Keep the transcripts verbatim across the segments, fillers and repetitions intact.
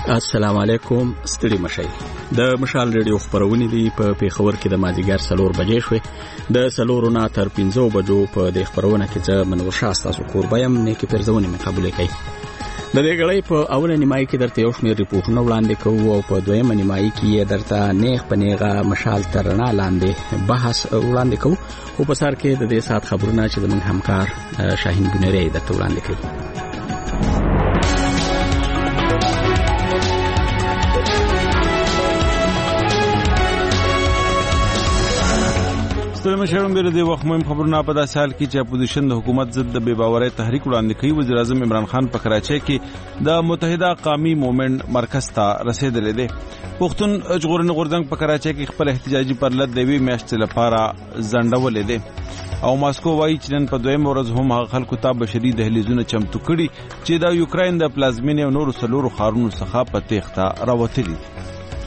السلام علیکم. ستړي مشئ. د مشال ریډیو خبرونه دي په پیښور کې د مازیګر څلور بجې شوې. د څلورو نه تر پنځو بجو په د خبرونه کې چې منور شاه تاسو قربایم نه کې پرځونه مې قبول کړي. د دې غړې په اوله نیمایي کې درته یو شمېر ریپورتونه وړاندې کوو او په دویمه نیمایي کې درته نیغ په نیغه مشال ترنا لاندې بحث وړاندې کوو. او په سر کې د دې سات خبرونه چې زموږ همکار شاهین بنيري درته وړاندې کوي. ستړي مشران د دې وخت مهم خبرونه په داسې حال کې چې اپوزیشن د حکومت ضد د بې باورۍ تحریک وړاندې کوي. وزیر اعظم عمران خان په کراچۍ کې د متحده قومي موومېنټ مرکز ته رسیدلی دی. پښتون ژغورنې غورځنګ په کراچۍ کې خپل احتجاجي پرلط د یوې میاشتې لپاره ځنډولی دی او ماسکو وایي چې نن په دویمه ورځ هم هغه خلکو ته بشري دهلیزونه چمتو کړي چې د یوکراین د پلازمینې او نورو څلورو ښارونو څخه په تېښته راوتلي دي.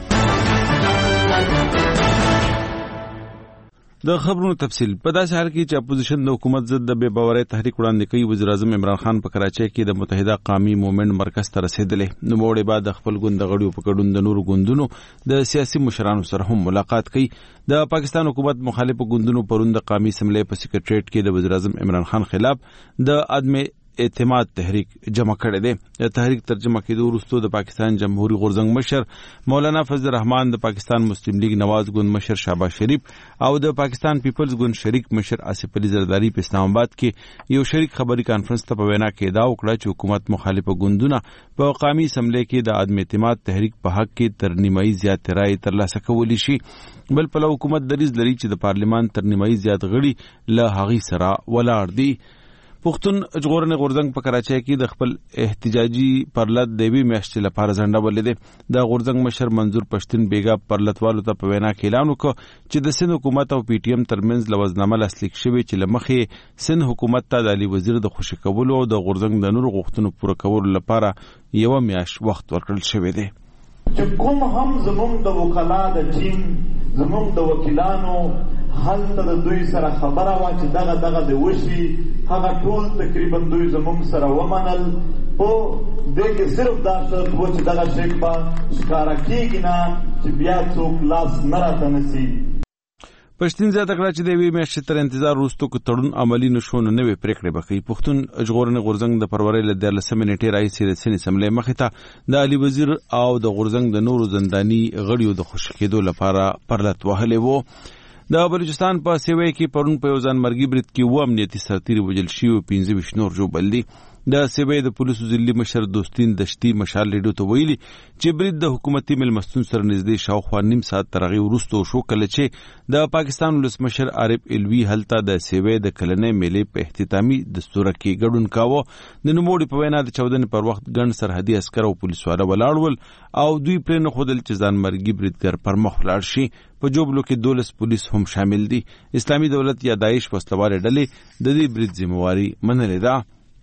د خبرونو تفصیل په داسې حال کې چې اپوزیشن د حکومت ضد د بې باورۍ تحریک وړاندې کوي. وزیر اعظم عمران خان په کراچۍ کې د متحده قومي موومېنټ مرکز ته رسیدلی. نوموړی بعد د خپل ګوند د غړیو په ګډون د نورو ګوندونو د سیاسي مشرانو سره هم ملاقات کوي. د پاکستان حکومت مخالفو ګوندونو پرون د قومي اسمبلی په سکریټریټ کې د وزیر اعظم عمران خان خلاف د عدم اعتماد تحریک جمع کړی دی. د تحریک ترجمه کېدو وروسته د پاکستان جمهوریت غورځنګ مشر مولانا فضل الرحمن، د پاکستان مسلم لیگ نواز ګوند مشر شهباز شریف او د پاکستان پیپلز ګوند شریک مشر آصف علي زرداری په اسلام آباد کې یو شریک خبري کانفرنس ته په وینا کې ادعا وکړه چې حکومت مخالفه ګوندونه په قومي اسمبلی کې د عدم اعتماد تحریک په حق کې تر نیمایي زیات رای ترلاسه کولی شي. بل پلو حکومت دریځ لري چې د پارلیمان تر نیمایي زیات غړي له هغې سره ولاړ دي. پښتون ژغورنې غورځنګ په کراچۍ کې د خپل احتجاجي پرلط د یوې میاشتې لپاره ځنډولی دی. د غورځنګ مشر منظور پښتون بیګا پرلطوالو ته په وینا کې اعلان وکړ چې د سند حکومت او پی ټي ایم ترمنځ لوزنامه لاسلیک شوې چې له مخې سند حکومت ته د علي وزیر د خوشي کولو او د غورځنګ د نورو غوښتنو پوره کولو لپاره یوه میاشت وخت ورکړل شوی دی. چې کوم هم زموږ د وکلا د ټیم زموږ د وکیلانو هلته د دوی سره خبره وه چې دغه دغه د وشي، هغه ټول تقریبا دوی زموږ سره ومنل. خو دې کې صرف دا شرط و چې دغه شی به ښکاره کېږي نه چې بیا څوک لاس نه راته نسي. پښتون زیاته کړه چې د یوې میاشتې تر انتظار وروسته که تړون عملي نه شو نو نوې پرېکړې به کوي. پښتون ژغورنې غورځنګ د فروری له دیارلسمې نیټې راهیسې د سند اسمبلۍ مخې ته د علي وزیر او د غورځنګ د نورو زنداني غړیو د خوشي کېدو لپاره پرلط وهلی و. د بلوچستان په سیوی کې پرون په یو ځانمرګي برید کې اووه امنیتي سرتیري وژل شوي او پنځه ویشت نور ژوبل دي. د سیوی د پولیسو ضلعي مشر دوستین دشتي مشال ریډیو ته ویلي چې برید د حکومتي مېلمستون سره نږدې شاوخوا نیم ساعت تر هغې وروسته وشو کله چې د پاکستان ولسمشر عارف الوي هلته د سیوی د کلنۍ میلې په اختتامي دستوره کې ګډون کاوه. د نوموړي په وینا د چاودنې پر وخت ګڼ سرحدي عسکر او پولیسواره ولاړ ول او دوی پرې نه ښودل چې ځانمرګي بریدګر پر مخ ولاړ شي. په جوبلو کې دولس پولیس هم شامل دي. اسلامي دولت یا داعش وسلوارې ډلې د دې برید ذمہواري منلې ده.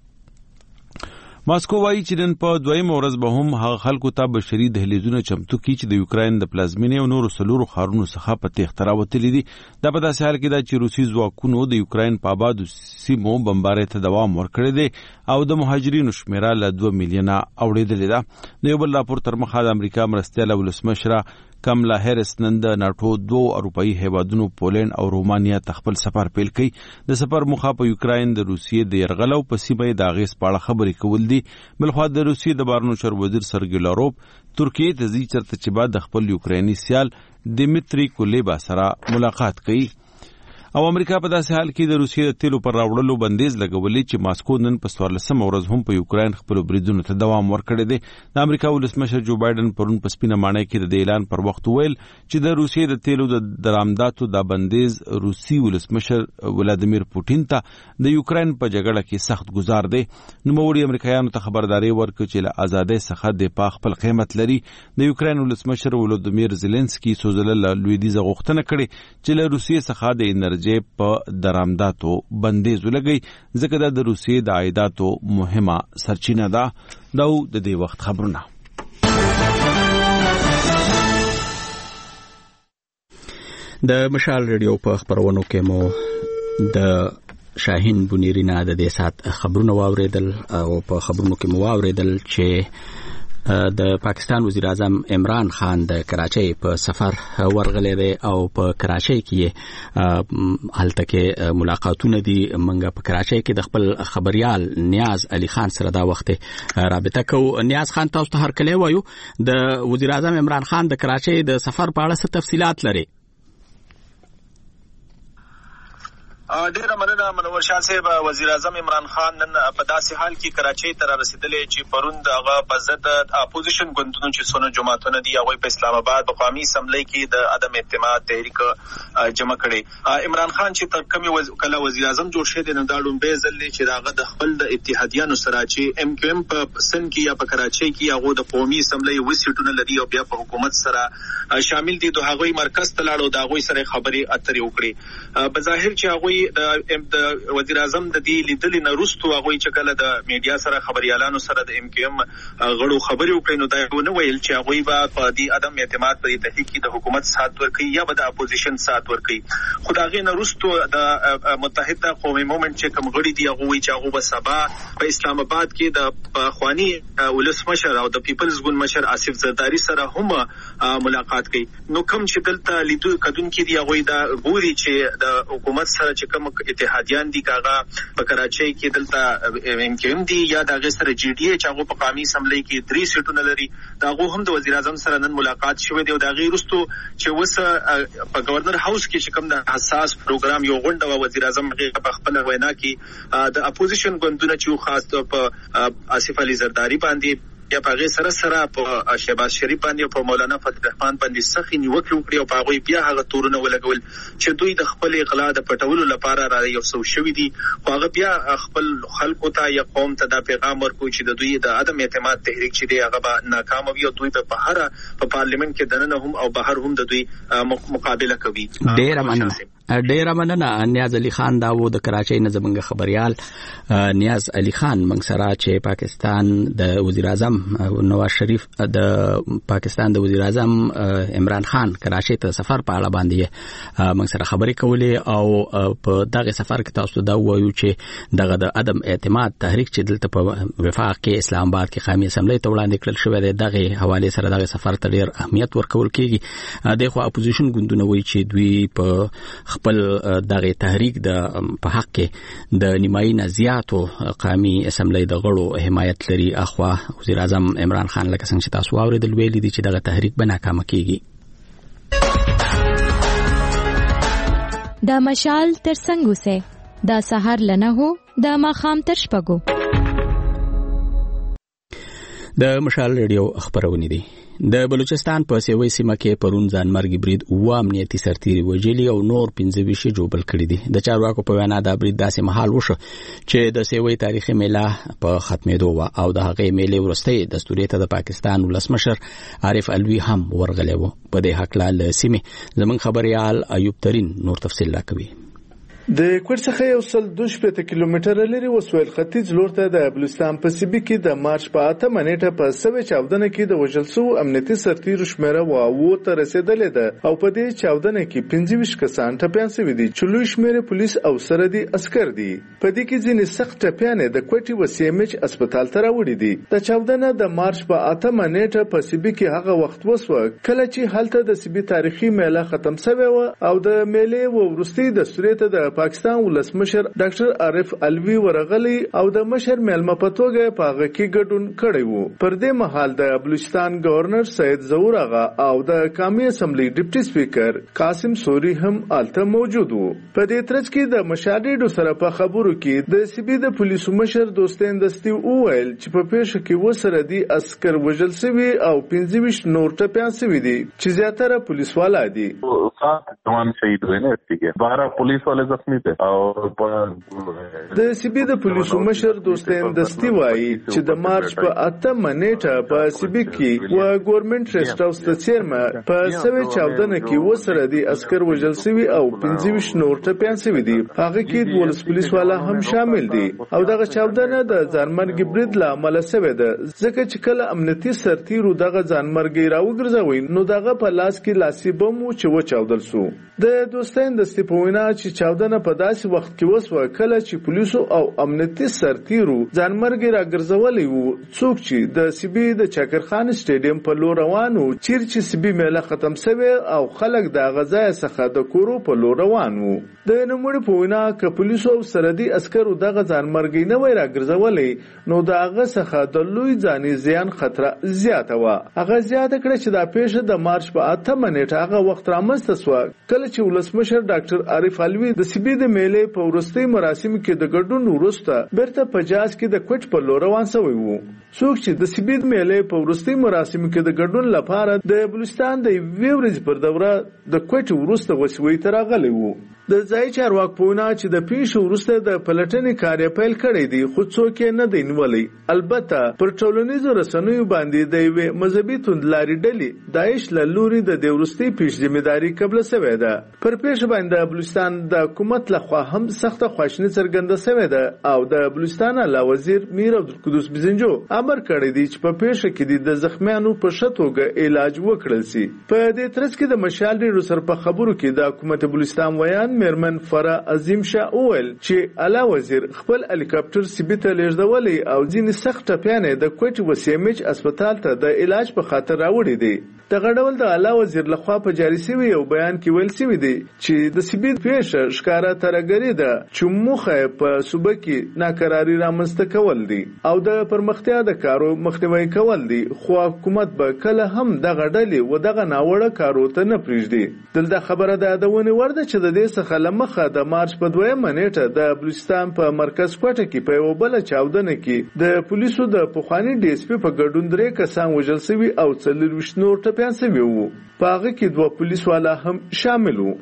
ماسکو وایي چې نن په دویمه ورځ به هم هغه خلکو ته بشري دهلیزونه چمتو کړي چې د یوکراین د پلازمینې او نورو څلورو ښارونو څخه په تېښته راوتلي دي. دا په داسې حال کې ده چې روسي ځواکونو د یوکراین په آبادو سیمو بمبارۍ ته دوام ورکړی دی او د مهاجرینو شمېره له دوه میلیونه اوړېدلې ده. د یو بل راپور تر مخه د امریکا مرستیاله ولسمشره کملا هیرس نن د ناټو دوه اروپایي هیوادونو پولینډ او رومانیا ته خپل سفر پیل کړي. د سفر موخه په یوکراین د روسیې د یرغل او په سیمه یې د اغېز په اړه خبرې کول دي. بلخوا د روسیې د بهرنیو چارو وزیر سرګی لاروف ترکیې ته ځي چېرته چې بعد د خپل یوکرایني سیال دیمیتري کولیبا سره ملاقات کوي. او امریکا په داسې حال کې د روسیې د تیلو پر راوړلو بندیز لګولې چې ماسکو نن په څوارلسمه ورځ هم په یوکراین خپلو بریدونو ته دوام ورکړی دی. د امریکا ولسمشر جو بایډن پرون په سپینه ماڼۍ کې د دې اعلان پر وخت وویل چې د روسیې د تیلو د درآمداتو دا بندیز روسي ولسمشر ولادیمیر پوټین ته د یوکراین په جګړه کې سخت ګزار دی. نوموړي امریکایانو ته خبرداری ورکړه چې له ازادۍ څخه دفاع خپل قیمت لري. د یوکراین ولسمشر ولادیمیر زيلنسکي څو ځله له لویدیځه غوښتنه کړې چې له روسیې څخه د انرژي په درآمداتو بندیز ولګي ځکه دا د روسیې د عایداتو مهمه سرچینه ده. دا د دې وخت خبرونه. د مشال ریډیو په خبرونو کې مو د شاهین بنيري نه د دې سات خبرونه واوریدل او په خبرونو کې مو واوریدل چې د پاکستان وزیر اعظم عمران خان د کراچۍ په سفر ورغلی دی او په کراچۍ کې هلته کې ملاقاتونه دي. منګه په کراچۍ کې د خپل خبريال نیاز علي خان سره دا وخت رابطه کو. نیاز خان، تاسو ته هر کله وایو د وزیر اعظم عمران خان د کراچۍ د سفر په اړه څه تفصيلات لري؟ ډیره مننه منور شاه صاحب. وزیر اعظم عمران خان نن په داسې حال کې کراچۍ ته رسیدلې چې پرون دغه په ضد اپوزیشن ګوندونو چې څونه جماعتونه دي هغه په اسلام آباد په قومي اسمبلی کې د عدم اعتماد تحریک جمع کړي. عمران خان چې تر کومه وز... کله وزیر اعظم جوړ شه د ننداړو به ځلې چې دغه د خپل د اتحادیانو سره چې ام کیو ام په سن کې یا په کراچۍ کې هغه د قومي اسمبلی وسیټونه لري او بیا په حکومت سره شامل دي، د هغه مرکز ته لاړو د هغه سره خبري اترې وکړي. بظاهر چې هغه د وزیر اعظم د دې لیدل نه وروسته هغه چې کله د میډیا سره خبريالانو سره د ام کیو ام غړو خبري وکړي نو دا نه ویل چې هغه به په دې عدم اعتماد پر تحقیق د حکومت سات ورکړي یا به د اپوزیشن سات ورکړي. خدای نه وروسته د متحده قومي مومنت چې کوم غړي دي هغه وی چې هغه به سبا په اسلام آباد کې د خواني ولسمشر او د پیپلز ګوند مشر آصف زرداری سره هم ملاقات کوي. نو کوم چې دلته لیدو کډون کې دی هغه دا ګوري چې د حکومت سره چې کوم اتحادیان دي کاغه په کراچۍ کې دلته ام کیو ام دي یا د غسر جی ډي چې هغه په قومي اسمبلی کې درې سیټونه لري. دا هغه هم د وزیر اعظم سره نن ملاقات شوه دی او دا غیر وروسته چې وسه په گورنر هاوس کې چې کوم د حساس پروګرام یو غونډه و وزیر اعظم په خپل وینا کې د اپوزیشن ګوندونو چې خاص طور په آصف علي زرداری باندې یا په غیر سره سره په شهباز شریف باندې او په مولانا فتح الرحمن باندې سخی نیوکه وکړي او په هغه بیا هغه تورونه ولګول چې دوی د خپل اغلا د پټولو لپاره را یو څو شوی دي. خو هغه بیا خپل خلکو ته یا قوم ته دا پیغام ورکوي چې د دوی د عدم اعتماد تحریک چې دی هغه به ناکام وي او دوی په بهر په پارلیمنت کې دننه هم او بهر هم د دوی مقابله کوي. ډیر مننه ډیر مننه نیاز علي خان دا و د کراچۍ نه زمونږ خبريال نیاز علي خان موږ سره چې پاکستان د وزیر اعظم نواز شریف د پاکستان د وزیر اعظم عمران خان کراچۍ ته سفر په اړه باندې موږ سره خبرې کولې او په دغه سفر کې تاسو دا وایو چې دغه د عدم اعتماد تحریک چې دلته په وفاق کې اسلام آباد کې قومي اسمبلی ته وړاندې کړل شوی دی دغه حواله سره دغه سفر ته ډیر اهمیت ورکول کیږي. دغه اپوزیشن ګوندونه وایي چې دوی په خپل دغه تحریک د په حق کې د نیمایي نه زیاتو قومي اسمبلی د غړو حمایت لري. اخوا وزیر اعظم عمران خان لکه څنګه چې تاسو واوریدل ویلي دي چې دغه تحریک به ناکام کیږي. دا مشال تر څنګه سه دا سحر لنه هو دا ماخام تر شپګو. د مشال ریډیو خبرونه دي. د بلوچستان په سیوی سیمه کې پرون ځانمرګي برید او امنیتي سرتیري وجلی او نور پنځه ویشت جوړ کړی دي. د چارواکو په وینا دا برید داسې محل وشو چې د سیوی تاریخي میله په ختمېدو و او د هغې میلې وروسته دستوري ته د پاکستان ولسمشر عارف الوی هم ورغلی و. په دې حق له سیمه زمون خبريال ایوب ترين نور تفصیل راکوي. د کوټ څخه یو سل دوه شپږ کیلومتره لري وسویل ختیځ لور ته د بلوچستان په سیبي کې د مارچ په اته منېټه په سوي چاودنه کې د وژل شو امنیتي سرتیرو شمیره واو ته رسیدلې ده او په دې چاودنه کې پنځه ویشت کسان ټپيان شوي دي چې لوی شمیره پولیس او سره دي عسكر دي. په دې کې ځینې سخت ټپيان د کوټي وسیمچ هسپتال ته راوړي دي. د چاودنه د مارچ په اته منېټه په سیبي کې هغه وخت وسوه کله چې هلته د سیبي تاریخي میله ختم شوه او د میلې وروستي د سوريته د پاکستان ولسمشر ډاکټر عارف الوی ورغلی او د مشر مېلمه په توګه په هغه کې ګډون کړی وو. پر دې مهال د بلوچستان گورنر سید ظهور آغا او د قومي اسمبلی ډیپټي سپیکر قاسم سوري هم الته موجود وو. په دې ترڅ کې د مشاهدینو سره په خبرو کې د سیبي د پولیسو مشر دوستین دستي وویل چې په پیښه کې وسره دي عسكر وژل شوي او پنځه ویشت نور ټپيان شوي دي چې زیاتره پولیس والا دي. सात जवान शहीद हुए ना इसके के बारह पुलिस वाले जख्मी थे और د سیبي د پولیسو مشر دوستین دستي وایي چې د مارچ په اته منېټه په سیبي کې و ګورنمنت ریسټ هاوس د چیرمن په سوي چاودنه کې وسره دي عسكر وژل شوي او پنځه ویشت نور ټپيان شوي دي. هغه کې ولس پولیس والا هم شامل دي او دغه چاودنه د ځانمرګي برید له عمله شوې ده ځکه چې کله امنیتي سرتیرو دغه ځانمرګي راوګرځوي نو دغه په لاس کې لاسي بم و چې و چاودل سو. د دوستین دستي په وینا چې چاودنه غورځونه په داسې وخت کې وسوه کله چې پولیسو او امنیتي سرتیرو ځانمرګي راګرځولي وو. څوک چې د سیبي د چاکرخان سټیډیم په لور روان وو چیرې چې سیبي میله ختم شوی او خلک د غزا څخه د کورو په لور روان وو. د نوموړي په وینا که پولیسو او سرحدي عسکرو دغه ځانمرګي نه وای راګرځولي نو د هغه څخه د لوی ځاني زیان خطر زیاته وه. هغه زیاته کړه چې دا پیښه د مارچ په اتمه نیټه هغه وخت رامنځته شوه کله چې ولسمشر ډاکټر عارف علوي د سیبي د میلې په وروستي مراسمو کې د ګډون وروسته بیرته په جاز کې د کوټ په لور روان شوی وو. څوک چې د سیبي د میلې په وروستي مراسمو کې د ګډون لپاره د بلوچستان د یوې ورځې پر دوره د کوټ وروسته وسوي ته راغلی وو. د ځای چارواکو په وینا چې د پیښې وروسته د پلټنې کار یې پیل کړی دی خو څوک یې نه دی نیولی. البته پر ټولنیزو رسنیو باندې د یوې مذهبي توندلارې ډلې داعش له لوري د دې وروستي پیښې ذمهداري قبله شوې ده. پر پیښه باندې د بلوچستان د حکومت لخوا هم سخته خواشیني څرګنده شوې ده او د بلوچستان اعلی وزیر میر عبدالقدوس بزنجو امر کړی دی چې په پیښه کې د زخمیانو په ښه توګه علاج وکړل شي. په دې ترڅ کې د مشال ډېرو سره په خبرو کې د حکومت بلوچستان ویان میرمن فرا عظیم شاه اول چې اعلی وزیر خپل هلیکاپټر سیبي ته لیږدولی او ځینې سخت ټپیان د کوټ وسیمج هسپتال ته د علاج په خاطر راوړي دي. دغه ډول د اعلی وزیر لخوا په جاري شوي یو بیان کې ویل شوي دي چې د سیبي پیښه ښکاره ترهګري ده چې موخه په صوبه کې ناکراري رامنځته کول دي او د پرمختیا د کارو مخنیوی کول دي. خو حکومت به کله هم دغه ډلې و دغه ناوړه کارو ته نه پرېږدي. دلته خبره ده د ونې وړ ده چې د دې څخه له مخه د مارچ په دویمه نیټه د بلوچستان په مرکز کوټه کې په یوه بله چاودنه کې د پولیسو د پخواني ډي اس پي په ګډون درې کسان وژل شوي او څلورویشت نور ټپیان شوي وو. په هغه کې دوه پولیس والا هم شامل وو.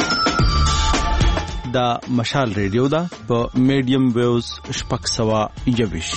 دا مشال ریډیو ده په میډیم ویوز شپږ سوه یوویش.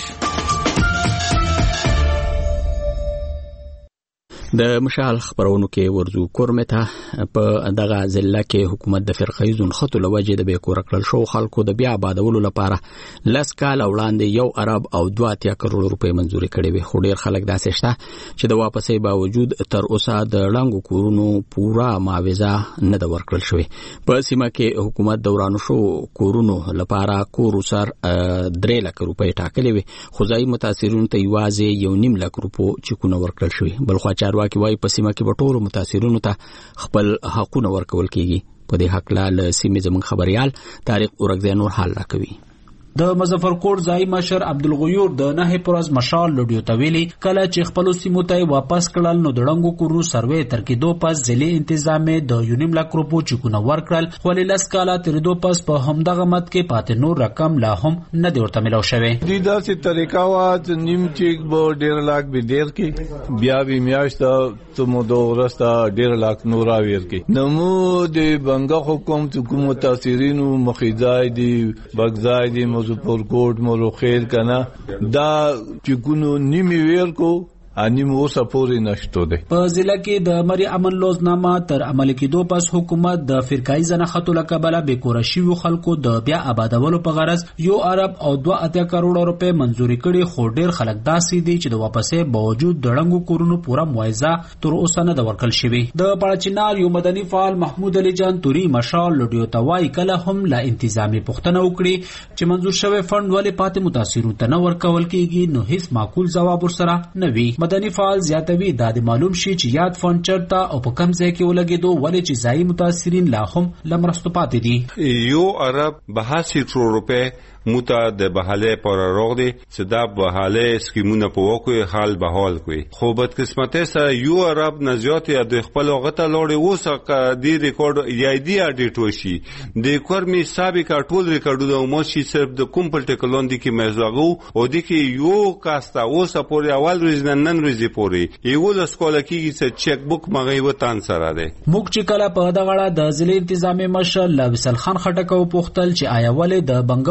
د مشال خبرونو کې ورزو کورمته په دغه ضلع کې حکومت د فرقې زونخته لوجه د بیکور کړل شو خلکو د بیا آبادولو لپاره لس کال وړاندې یو ارب او دوه اتیا کروڑ روپۍ منزوري کړې وي. خو ډیر خلک داسې شته چې د واپسې باوجود تر اوسه د ړنګو کورونو پورا معاوضه نه ده ورکړل شوې. په سیمه کې حکومت د ورانو شو کورونو لپاره کور سر درې لک روپۍ ټاکلې وي خو ځای متاثرونو ته یوازې یو نیم لک روپو چکونه ورکړل شوي. بلخوا چارواکي کې وای په سیمه کې بټولو متاثرونو ته خپل حقونه ورکول کیږي. په دې حق له سیمې زمون خبريال تاریخ اورګزې نور حال راکوي. د مظفرکوټ ځای مشر عبدالغیور د نه پرز مشال لډیو تویلی کله چې خپل سیمو ته واپس کړل نو د ډنګو کورو سروې تر کې دو پس ځلې انتظامې د یونیم لاک روپو چکونه ورکړل خو لاس کاله تر دو پس په همدغه مت کې پاتې نور رقم لا هم نه دی ورته ملو شوی. د داسې طریقه وا نیم چیک به ډیر لاک به ډیر کې بیا به میاشت ته مو دوه ورسته ډیر لاک نور راویر کې نمو د بنګا حکومت حکومت تاثیرینو مخیزای دی بغزای دی مظفرکوټ مورو خیر کنا دا چکونو نیمی ویر کو اني مو سپوري نشته ده. په ضلع کې د مری امن لوزنامه تر عمل کېدو پس حکومت د فرقای زنخته لقبله به کورشي خلکو د بیا آبادولو په غرض یو ارب او دوه اتیا کروڑ روپے منزوري کړي خو ډیر خلک داسې دي چې د واپسې باوجود د ړنګو کورونو پورا معاوضه تر اوسه نه د ورکل شوی. د پړچینار یو مدني فعال محمود علي جان توري مشال لډیو توای کله هم لا انتظامی پښتنه وکړي چې منزور شوی فند ولې پاتې متاثرو ته نه ورکول کیږي نو هیڅ معقول جواب ورسره نه وي. مدني فعال زیاتوي دا د معلوم شي چې یاد فند چرته او په کم ځای کې ولګېدو ولې چې ځای متاثرین لا هم لمرستو پاتې دي. یو ارب بهاسي کروڑ روپے موتا د بحاله پر روغ دي صدا بحاله سکیمونه په وکوي حال بحال کوي خو بد قسمته سره یو عرب نزیات یا د خپل غته لوړ وسه دی ریکارډ یا دی اډیټ وشي د کورمي سابق ټول ریکارډونه مو شي صرف د کوم پټیکولون دي کې مزاغو او دي کې یو کاستا وسه پورې اول ورځ نن ورځ پورې یو د سکول کې چې چک بوک مغي وتان سره ده. موږ چې کله په دغه د ضلع انتظامی مشر لویسل خان خټکو پوښتل چې آیا ولې د بنګو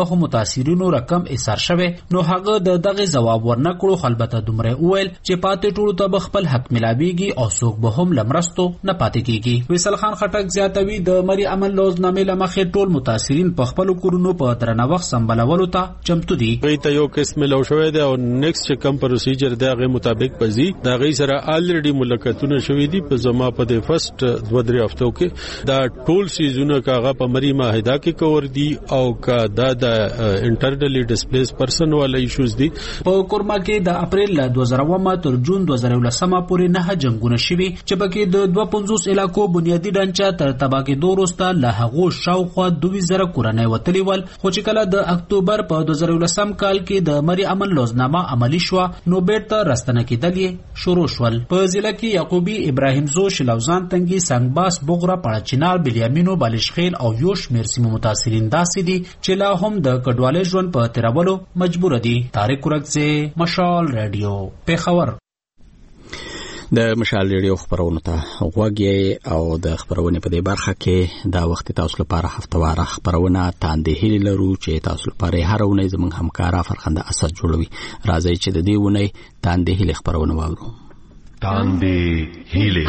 متاثرینو رقم ایثار شوی نو هغه د دغه جواب ورنکړو خلبته دومره وویل چې پاتې ټولو ته خپل حق ملاويږي او څوک به هم لمرستو نه پاتې کیږي. ویسل خان خټک زیاتوي د مری امن لوزنامې لمخې ټول متاثرین په خپل کورونو په درنه وخت سمبلولو ته چمتو دي. ته یو کیس ملو شوی دی او نیکسټ چې کم پروسیجر دی هغه مطابق پزی دا غي سره الریډي ملاقاتونه شوې دي په زما په د فرست دوه درې هفتو کې دا ټول سیزونه کاغه په مری معاهده کې کور دي او کا دا د انټرنلی ډیسپلیس پرسن والا ایشوز دي. په کورما کې د اپریل له دوه زره اووه تر جون دوه زره ولسمه پورې نه جنگونه شوي چې پکې د دوه پنځوس علاقو بنیادی ډانچه تر تباګي دوروسته له هغو شاوخوا دوه زره کورنۍ وتلی ول خو چې کله د اکتوبر په دوه زره ولسم کال کې د مری امن لوزنامه عملی شو نو بیرته راستنه کېدل یې شروع شول. په ضلع کې یعقوبی ابراهیم زو شلوزان تنګي سنگباس بغرا پړچینار بلیامینو بالشخیل او یو شمیر سیمو متاثرین داسې دي چې لا هم د کډوالۍ ژوند په تیرولو مجبور دي. طارق ورکزه مشال رادیو پیښور. د مشال ریډیو خبرونه ته غوږی او د خبرونه په دې برخه کې دا وخت تاسو لپاره هفتواره خبرونه تاندې هلي لرو چې تاسو لپاره هر ونه زموږ همکارا فرخنده اسد جوړوي. راځي چې د دې ونه تاندې هلي خبرونه واورو. تاندې هلي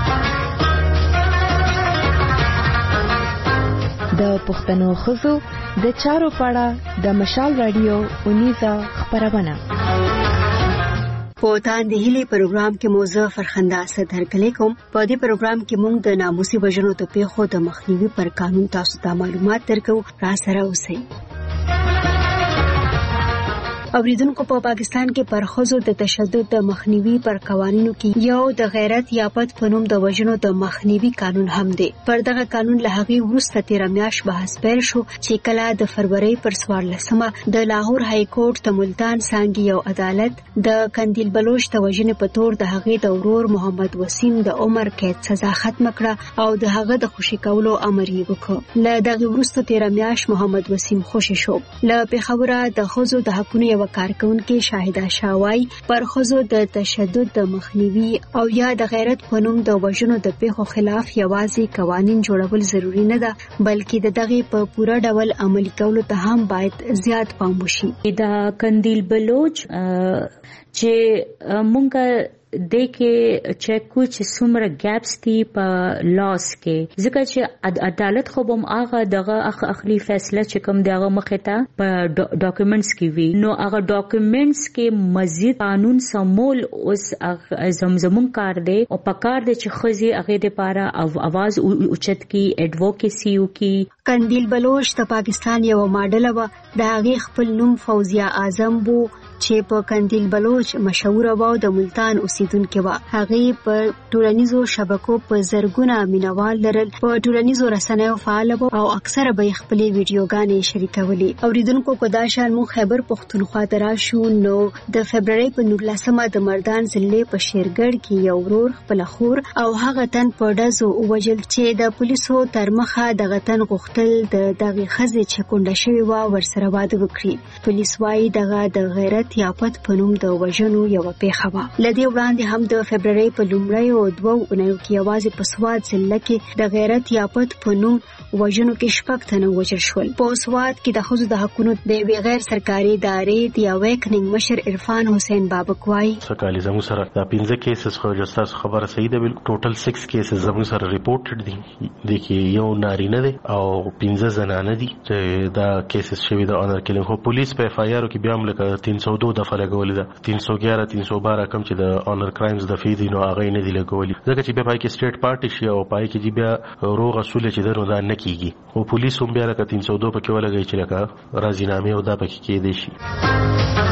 د پښتنو خزو د چارو پاړه د مشال رادیو اونیزه خبرونه په تاندې هلي پروګرام کې موضوع فرخنده اسد هرکلی کوم. په دې پروګرام کې موږ د ناموسي وژنو د پیښو د مخنیوي پر قانون تاسو ته معلومات درکو. را سره اوسئ. اوریدونکو په پاکستان کې پر ښځو د تشدد د مخنیوي پر قوانینو کې یو د غیرت یافت په نوم د وژنو د مخنیوي قانون هم دی. پر دغه قانون له هغې وروسته تېره میاشت بحث پیل شو چې کله د فروری پر څوارلسمه د لاهور های کورټ د ملتان څانګې یو عدالت د قندیل بلوچ د وژنې په تور د هغې د ورور محمد وسیم د عمر قید سزا ختمه کړه او د هغه د خوشي کولو امر یې وکړ. له دغې وروسته تېره میاشت محمد وسیم خوشي شو. له پېښوره د ښځو د حقونو یوه کارکونکې شاهده شاوای پر ښځو د تشدد د مخنیوي او یا د غیرت په نوم د وژنو د پیښو خلاف یوازې قوانین جوړول ضروری نه ده بلکې د دغې په پوره ډول عملي کولو ته هم باید زیات پام وشي. د قندیل بلوچ چې مونږ د کې چیک کو چې څومره ګیپس دي په لاس کې ځکه چې عدالت خو هم هغه دغه اخلي فیصله چې کوم دغه مخه ته په ډاکومېنټس کې وي نو هغه ډاکومېنټس کې مزید قانون سمول اوس زمزمون کار دی او په کار دی چې خزي هغه د لپاره اواز اوچت کی اډوکیسي کی. قندیل بلوچ د پاکستان یو ماډل و د هغه خپل نوم فوزیه اعظم بو چې په قندیل بلوچ مشهور و د ملتان اوسیدونکو و. هغه په ټولنیزو شبکو په زرګونه مینوال لرل په ټولنیزو رسنیو فعال و او اکثره به خپل ویډیوګانې شریکولې. اوریدونکو کو دا شان مو خیبر پختونخوا ته راشو نو د فبرवरी په نولسمه د مردان ضلع په شیرګړ کې یو ورور خپل خور او هغه تن په دزو وجل چې د پولیسو تر مخه دغه تن غوښتل د دغه خزې چې کونډه شوی و ورسره واده وکړي. پولیس وايي دغه د غیرت یافت په نوم د وژنو یو پیښه وه. لدې وړاندې هم د فبرवरी په لومړۍ او دوو اونیو کې یوازې په سوات ضلع کې د غیرت یافت په نوم وژنو کې شپږ تنه وژل شول. په سوات کې د ښځو د حقونو د یوې غیر سرکاري ادارې د اویکنینګ مشر عرفان حسین بابک وايي سکالي زموږ سره دا پنځه کیسز خو جستاس خبره صحیح ده. ټوټل سکس کیسز زموږ سره ریپورټډ دي د کې یو نارینه دی او پنځه زنانه دي چې دا کیسز شوی د اونر کلینګ. خو پولیس په اف آی آر کې بیا هم لکه تین سو دو دفعه لګولې ده تین سو ګیاره تین سو باره کم چې د اونر کرایمز د فیدي نو هغه نه دی لګولې ځکه چې بیا پای کې سټیټ پارټي شي او پای کې بیا روغ اصول چې درو دا نه کیږي. او پولیس هم بیا لکه تین سو دو پکې ولګي چې لکه راضینامه او دا پکې کې دی شي.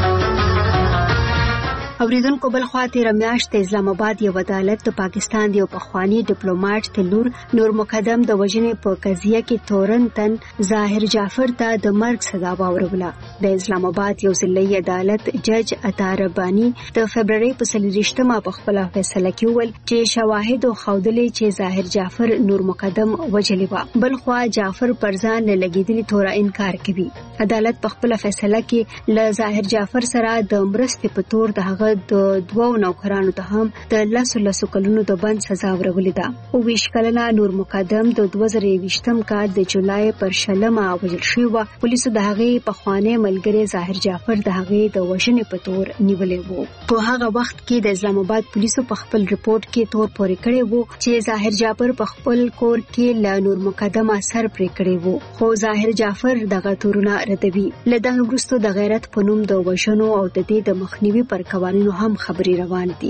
اوریدونکو بل خوا تېره میاشت د اسلام آباد یو عدالت د پاکستان د یو پخواني ډیپلوماټ د لور نور مقدم د وژنې په قضیه کې تورنتن ظاهر جعفر ته د مرګ سزا واوروله. د اسلام آباد یو ضلعي عدالت جج عطا رباني د فبرवरी په څلوېښتمه په خپله فیصله کې وویل چې شواهدو ښودلې چې ظاهر جعفر نور مقدم وژلې وه. بل خوا جعفر پر ځان له لګېدلي توره انکار کوي. عدالت په خپله فیصله کې له ظاهر جعفر سره د مرستې په تور د هغه اضافه د دوو نوکرانو ته هم د لسو لسو کلونو د بند سزا ورولې ده. اوویشت کلنه نور مقدم د دوه زره یویشتم کال د جولای پر شلمه وژل شوی و. پولیسو د هغې پخوانی ملګری ظاهر جعفر د هغې د وژنې په تور نیولې وو. په هغه وخت کې د اسلام آباد پولیسو په خپل ریپورت کې تور پورې کړی وو چې ظاهر جعفر په خپل کور کې له نور مقدم اثر پرې کړی وو، خو ظاهر جعفر دغه تورونه ردوي. له دغه وروسته د غیرت په نوم د وژنو او د دې د مخنیوي پر قوانینو هم خبري روان دي.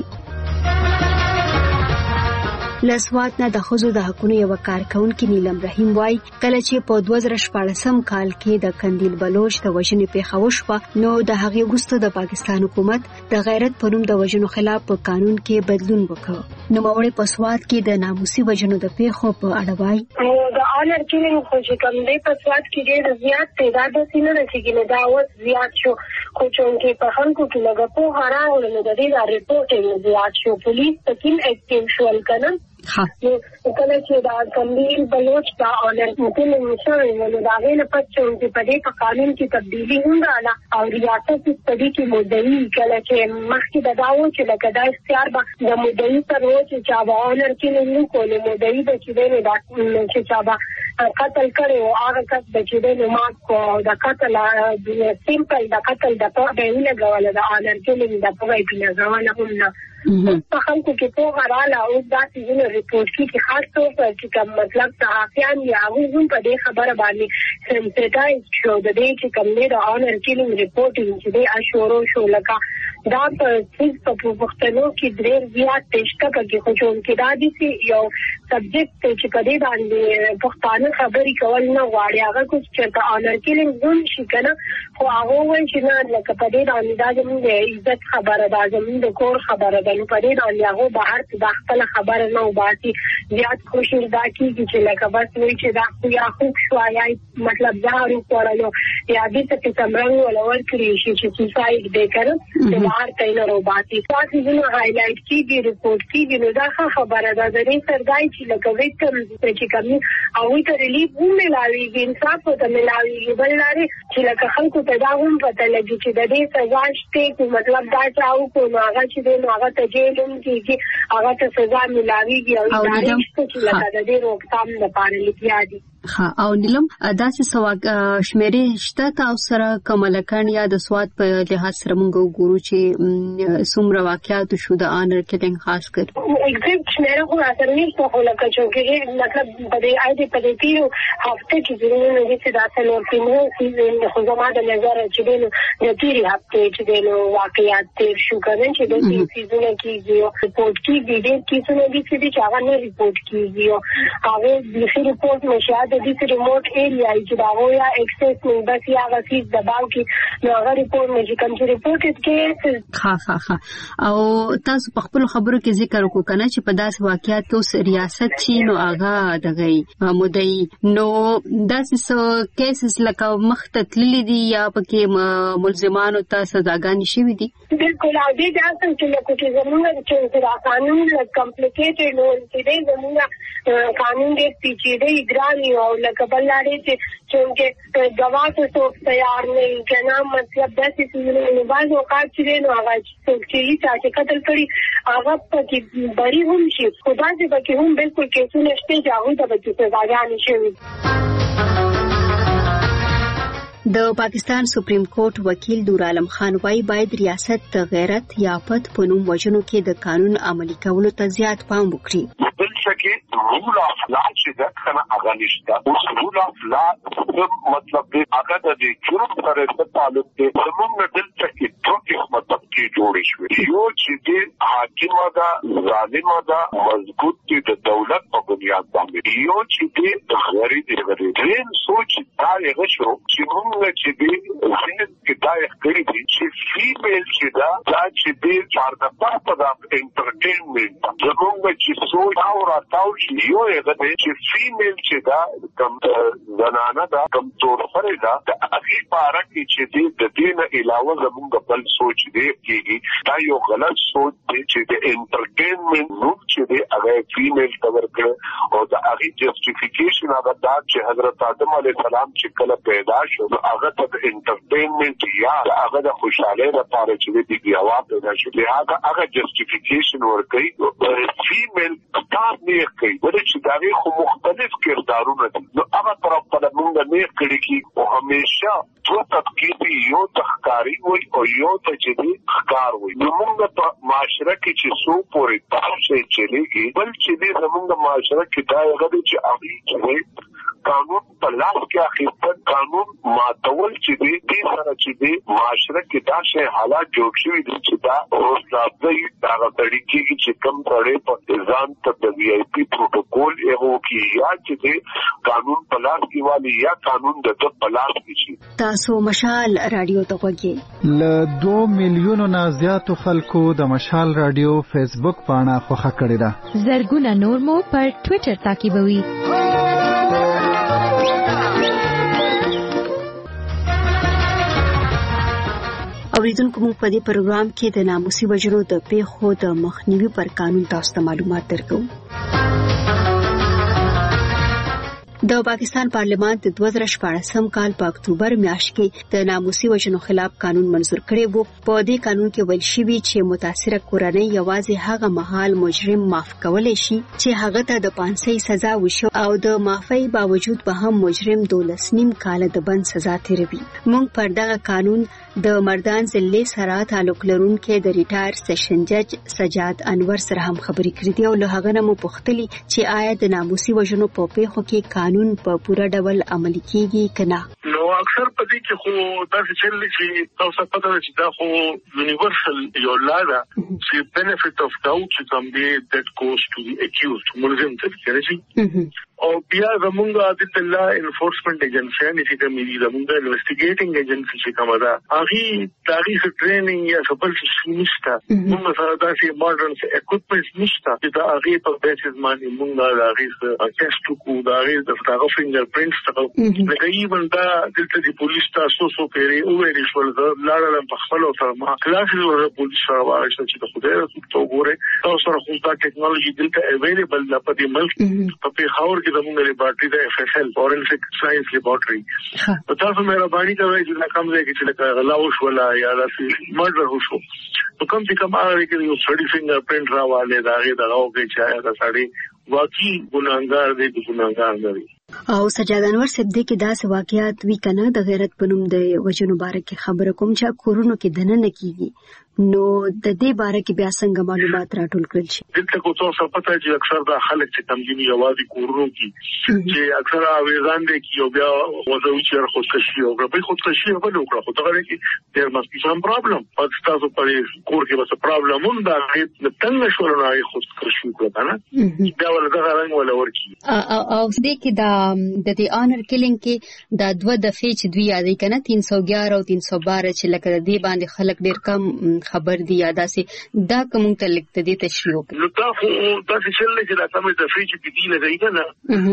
لسوات نه د ښځو د حقونو یو کارکونکي نیلم رحیم وای کله چې په دوه زره شپاړسم کال کې د قندیل بلوچ د وژنې پیښه وشوه نو د هغې وروسته د پاکستان حکومت د غیرت په نوم د وژنو خلاف په قانون کې بدلون وکړ. نوموړی په سوات کې د ناموسي وژنو د پیښو په اړه وای د آنر کیلینګ خو چې کوم دی په سوات کې ډېر زیات تعداد داسې نه ده چې نو دا اوس زیات شو، خو چونکې په خلکو کې لږه پوهه راغله نو د دې دا رپورټ یې زیات شو. پولیس پکې اکټیو شول که نه نو کله چې دا قندیل بلوچ دا آنر کیلینګ شوی نو د هغې نه پس چې په دې په قانون کې تبدیلي هم راغله او ریاست په دې کې مدعي کله چې مخکې به دا و چې لکه دا اختیار به د مدعي سره و چې چا به آنر کیلینګ وکړو نو مدعي به چې دی نو دا چې چا به قتل کړی و هغه کس به چې دی نو مات کړو او د قتل سیمپل د قتل د پوه به یې ولګوله د آنر کیلینګ د پوه یې پې لګوله هم نه. په خلکو کې پوهه راغله اوس دا څیزونه ریپورټ کېږي خاص طور پر چې کوم مطلب صحافیان یا هغوی هم په دې خبره باندې سنسټایز شو د دې چې کوم دی د آنر کیلینګ ریپورټینګ چې دی شروع شو لکه دا په څیز په پښتنو کې ډېر زیات پېشته پکې خو چونکې دا داسې یو سبجیکټ دی چې په دې باندې پښتانه خبرې کول نه غواړي هغه کوم چې د آنر کیلینګ هم شي که نه خو هغه وایي چې نه لکه په دې باندې دا زموږ د عزت خبره ده زموږ د کور خبره ده نو په دې باندې هغه بهر دا خپله خبره نه وباسي. زیات کوشش دا کېږي چې لکه بس وایي چې دا خو یا خوږ شوه یا مطلب زهر وخوړلو یا دې ته قسم رنګ وله ورکړی شي چې سوسایډ دی که نه چې بهر ته یې نه روباسي. دا څیزونه هایلایټ کېږي ریپورټ کېږي نو دا ښه خبره ده. د دې سره دا چې لکه ویکټم چې کوم هغوی ته ریلیف هم میلاویږي انصاف ورته میلاویږي. بل لارې چې لکه خلکو ته دا هم پته لګي چې د دې سزا شته مطلب دا چا وکړو نو هغه چې دی نو هغه ته جیل هم کېږي هغه ته سزا میلاویږي او ادارې شته چې لکه د دې روکثام لپاره لګیا دي. ها او نیلم داسې سواک شمیرې شته تاسو سره کملکان یا د سواد په لحاظ سره موږ وګورو چې څومره واقعات شو د آنر کیلینګ خاص کر ایگزیکټ شمیره خو راته نشته خو لکه چې مطلب په دې اې په دې تیرو هفته کې ضروري نه دي چې دا څلور فلمونه خو زما د نظر چې دی نو د تیرې هفته چې دی نو واقعات تیر شو کنه چې د دې سیزونه کېږي او ریپورټ کېږي ډېر کیسونه دي چې هغه نه ریپورټ کېږي او هغه د ریپورټ نشي د دې ریموټ ایریا چې دا هو یا اکسس نه بس یا غسیز دباو کې نو هغه ریپورټ نه چې کوم چې ریپورټ کې ها ها ها او تاسو په خپل خبرو کې ذکر وکړو کنه چې په داسې واقعیت اوس ریاست چې نو هغه دغه مدعي نو داسې کیسز لکه مختتللی دي یا پکې ملزمانو ته سزاګانې شوي دي. بالکل او دې دا څنګه چې لکه چې زموږ چې دا قانون کمپلیکیټډ نو چې دې زموږ قانون دې پیچیده ګرانی او لکه بل لارې چې چونکې گواه ته څوک تیار نه وي که نه مطلب داسې څیزونه نو بعض اوقات چې دی نو هغه څوک چې چا چې قتل کړي هغه پکې بری هم شي خو داسې پکې هم بالکل کیسونه شته چې هغوی ته پکې سزاګانې شوي. د پاکستان سپریم کورټ وکیل نور عالم خان وايي باید ریاست د غیرت یا پت په نوم وژنو کې د قانون عملي کولو ته زیات پام وکړي. بل څه کې رول اف لا چې د کنه هغه نشته اوس رول اف لا مطلب دی هغه د جرم سره د تعلق دی زموږ نه دل څه کې ټوکې مطلب کې جوړې شوې یو چې د حاکم دا ظالم دا مضبوط دی د دولت په بنیاد باندې یو چې د غریب دی غریب سوچ دا یې شو چې موږ چې دی ځین کې دا یې کړی دی چې فیمیل چې دا دا چې دی چار د پاره د انټرټینمنت زموږ چې سوچ او راتاو شي یو یې دی چې فیمیل چې دا کم زنانه دا کم تور سره دا د هغې په اړه کې چې دی د دې نه علاوه زموږ بل سوچ دی کیږي دا یو غلط سوچ دی چې د انټرټینمنت نو چې دی هغه فیمیل کور کړ او دا هغه جسټیفیکیشن هغه دا چې حضرت آدم علیه السلام چې کله پیدا شو هغه ته انټرټینمنت یا هغه د خوشاله لپاره چې دی بیا پیدا شو هغه هغه جسټیفیکیشن ورکړي فیمیل کار نه کوي ولې چې دا خو مختلف کردارونه دي نو هغه طرف ته موږ نه کړی کی او همیشه دوه تفکیری یو تخکاری وي او یو تجدي خکار وي نو موږ په معاشره کې چې سو پورې تاسو چلیږي بل چې دې زموږ معاشره کې دا یو غوډي چې اړي چې قانون په لاس کې اخیستل قانون ماتول چې دې دې سره چې دې معاشره کې دا شی حالات جوړ شوي دي چې دا اوس راځي دا غوډي کې چې کم سره په ځان ته د وی آی پی پروتوکول یو کې یا چې دې قانون په لاس کې والی یا قانون د په لاس کې شي تاسو مشال رادیو ته وګورئ ل دوه میلیونو نه زیاتو خلکو د مشال رادیو فیسبوک پاڼه خوښه کړې ده زرګونه نور مو پر ټوئیټر تعقیبوي اوریدونکو موږ په دې پروګرام کې د ناموسي وژنو د پیښو د مخنیوي پر قانون تاسو ته معلومات درکوو. د پاکستان پارلمان د دوه زره شپاړسم کال په اکتوبر میاشت کې د ناموسي وژنو خلاف قانون منزور کړی وو. په دې قانون کې ویل شوی چې متاثره کورنۍ یوازې هغه مهال مجرم معاف کولای شي چې هغه ته د پانسۍ سزا وشو او د معافۍ باوجود به هم مجرم دولس نیم کال د بند سزا تیروي. موږ پر دغه قانون د مردان ضلع سره تعلق لرونکي د ریټایر سیشن جج سجاد انور سره هم خبرې کړې دي او له هغه نه مو پوښتلي چې آیا د ناموسي وژنو په پیښو کې قانون په پوره ډول عملي کیږي کنه. نو اکثر په دې کې خو تاسو چې تاسو پته ده چې دا خو یونیورسل یو لا ده چې benefit of doubt چې کوم دی that goes to the accused ملزم ته کېږي او بیا زمونږ د الله انفورسمنت ایجنسی چې کوم دی زمونږ انویسټیګیټینګ ایجنسی چې کومه ده هغه تاریخ ټریننګ یا خپل څه نشته موږ سره داسې ماډرن اکوپمنټس نشته چې دا هغه په بیسس باندې موږ هغه ټیسټ کوو دا هغه د هغه فنګر پرینټس ته لکه ایون دا دلته د پولیس تاسو سو پیری او ویل شول دا لاړل په خپل سره ما کلاس ور پولیس سره واښه چې خدای رسول ته وګوره تاسو سره خو دا ټیکنالوژي دلته اویلیبل ده په دې ملک په پیښور کې زموږ لیبارټری د اف اس ال فورنسیک ساينس لیبارټری په تاسو مهرباني کوئ چې کوم ځای کې چې لکه غلاوش ولا یا داسې مرډر وشو په کوم ځای کوم هغه کې یو سړی فنګر پرینټ راواله دا هغه دغه کې چې دا سړی واقعي ګناهګار دی ګناهګار دی. او سجاد انور صاحب دې کې داسې واقعیات وی کنه د غیرت پنوم د وجنو باره کې خبره کوم چې کورونو کې دننه کیږي نو د دې باره کې بیا څنګه معلومات راټول کړل شي. دلته کو څه پته چې اکثر دا خلک چې تمجینی اوازي کورونو کې چې اکثر اویزان دي کې او بیا وځوي چې خودکشي او په خودکشي په لوکړه خو دا کې ډیر مستی سم پرابلم پات تاسو په کور کې وسه پرابلم دا د تنګ شول نه خودکشي کوي نه دا ول دا رنګ ولا ورکی او دې کې دا د دې آنر کیلینګ کې دا دوه دفعې چې دوی یادې کنه تین سو ګیارہ او تین سو بارہ چې لکه دې باندې خلک ډیر کم خبر دی یا داسې دا کوم ته لیکته دي تشریح وکړي. نو دا خو داسې چل چې دا کومه دفعې چې دې نه دی کنه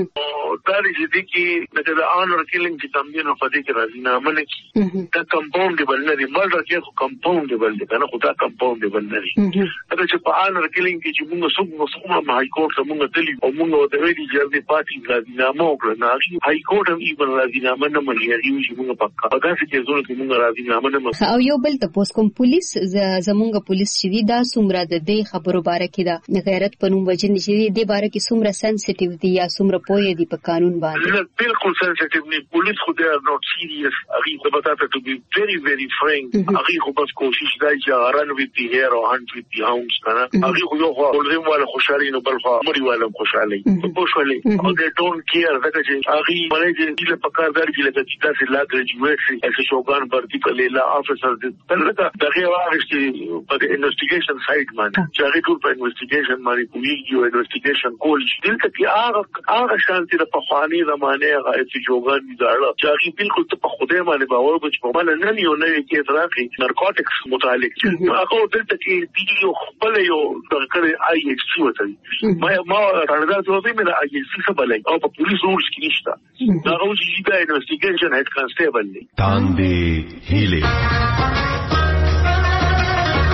او دا دې کې لکه دا آنر کیلینګ چې تم دې نو پدې کې راځي نه منې دا کمپاوندبل نه دی مرډر کې خو کمپاوندبل دی کنه خو دا کمپاوندبل نه دی دا چې په آنر کیلینګ کې چې موږ څوک څوک هاي کورټ ته موږ تللی او موږ د ویلي جرني پاتې راځي نه هاي کورټ هم ایبل راځینامه نه مني یو چې موږ پکا په داسې کې زونه کې موږ راځینامه نه مني او یو بل ته پوس کوم پولیس زمونږ پولیس چې دی دا څومره د دې خبرو باره کې دا غیرت پنوم وجن چې دی د باره کې څومره سنسټیو دی یا څومره پوهه دی په قانون باندې بالکل سنسټیو نه پولیس خو دې نوٹ سیریس هغه خو بتاته ټو بی ویری ویری فرانک هغه خو بس کوشش دی چې رن وذ دی هیر او هانت وذ دی هاونز کنه هغه خو یو خو ولزم ولا خوشالي نو بل خو مری ولا خوشالي په خوشالي او دې ډونټ کیر دا چې هغه مله چې د پکاردار کې لکه چې تاسو لا ګریجویټ شي چې شوګان برتی کړي لا افسر دې تلته دغه واغشتي په انویسټیګیشن سایت باندې چې هغه ټول په انویسټیګیشن باندې کوي یو انویسټیګیشن کول شي دلته کې هغه هغه شانتي د پخوانی زمانه هغه چې شوګان دي دا چې هغه بالکل ته په خوده باندې باور وکړي په باندې نه یو نه کې تراخي نارکوټکس متعلق هغه دلته کې دی یو خپل یو دغه آی ایچ سی وته ما ما راځه ته به مې آی ایچ سی څه بلای او په پولیس رولز کې نشته دا روزي دا انویسټیګیشن هډ کانسټیبل دی تاندې هیله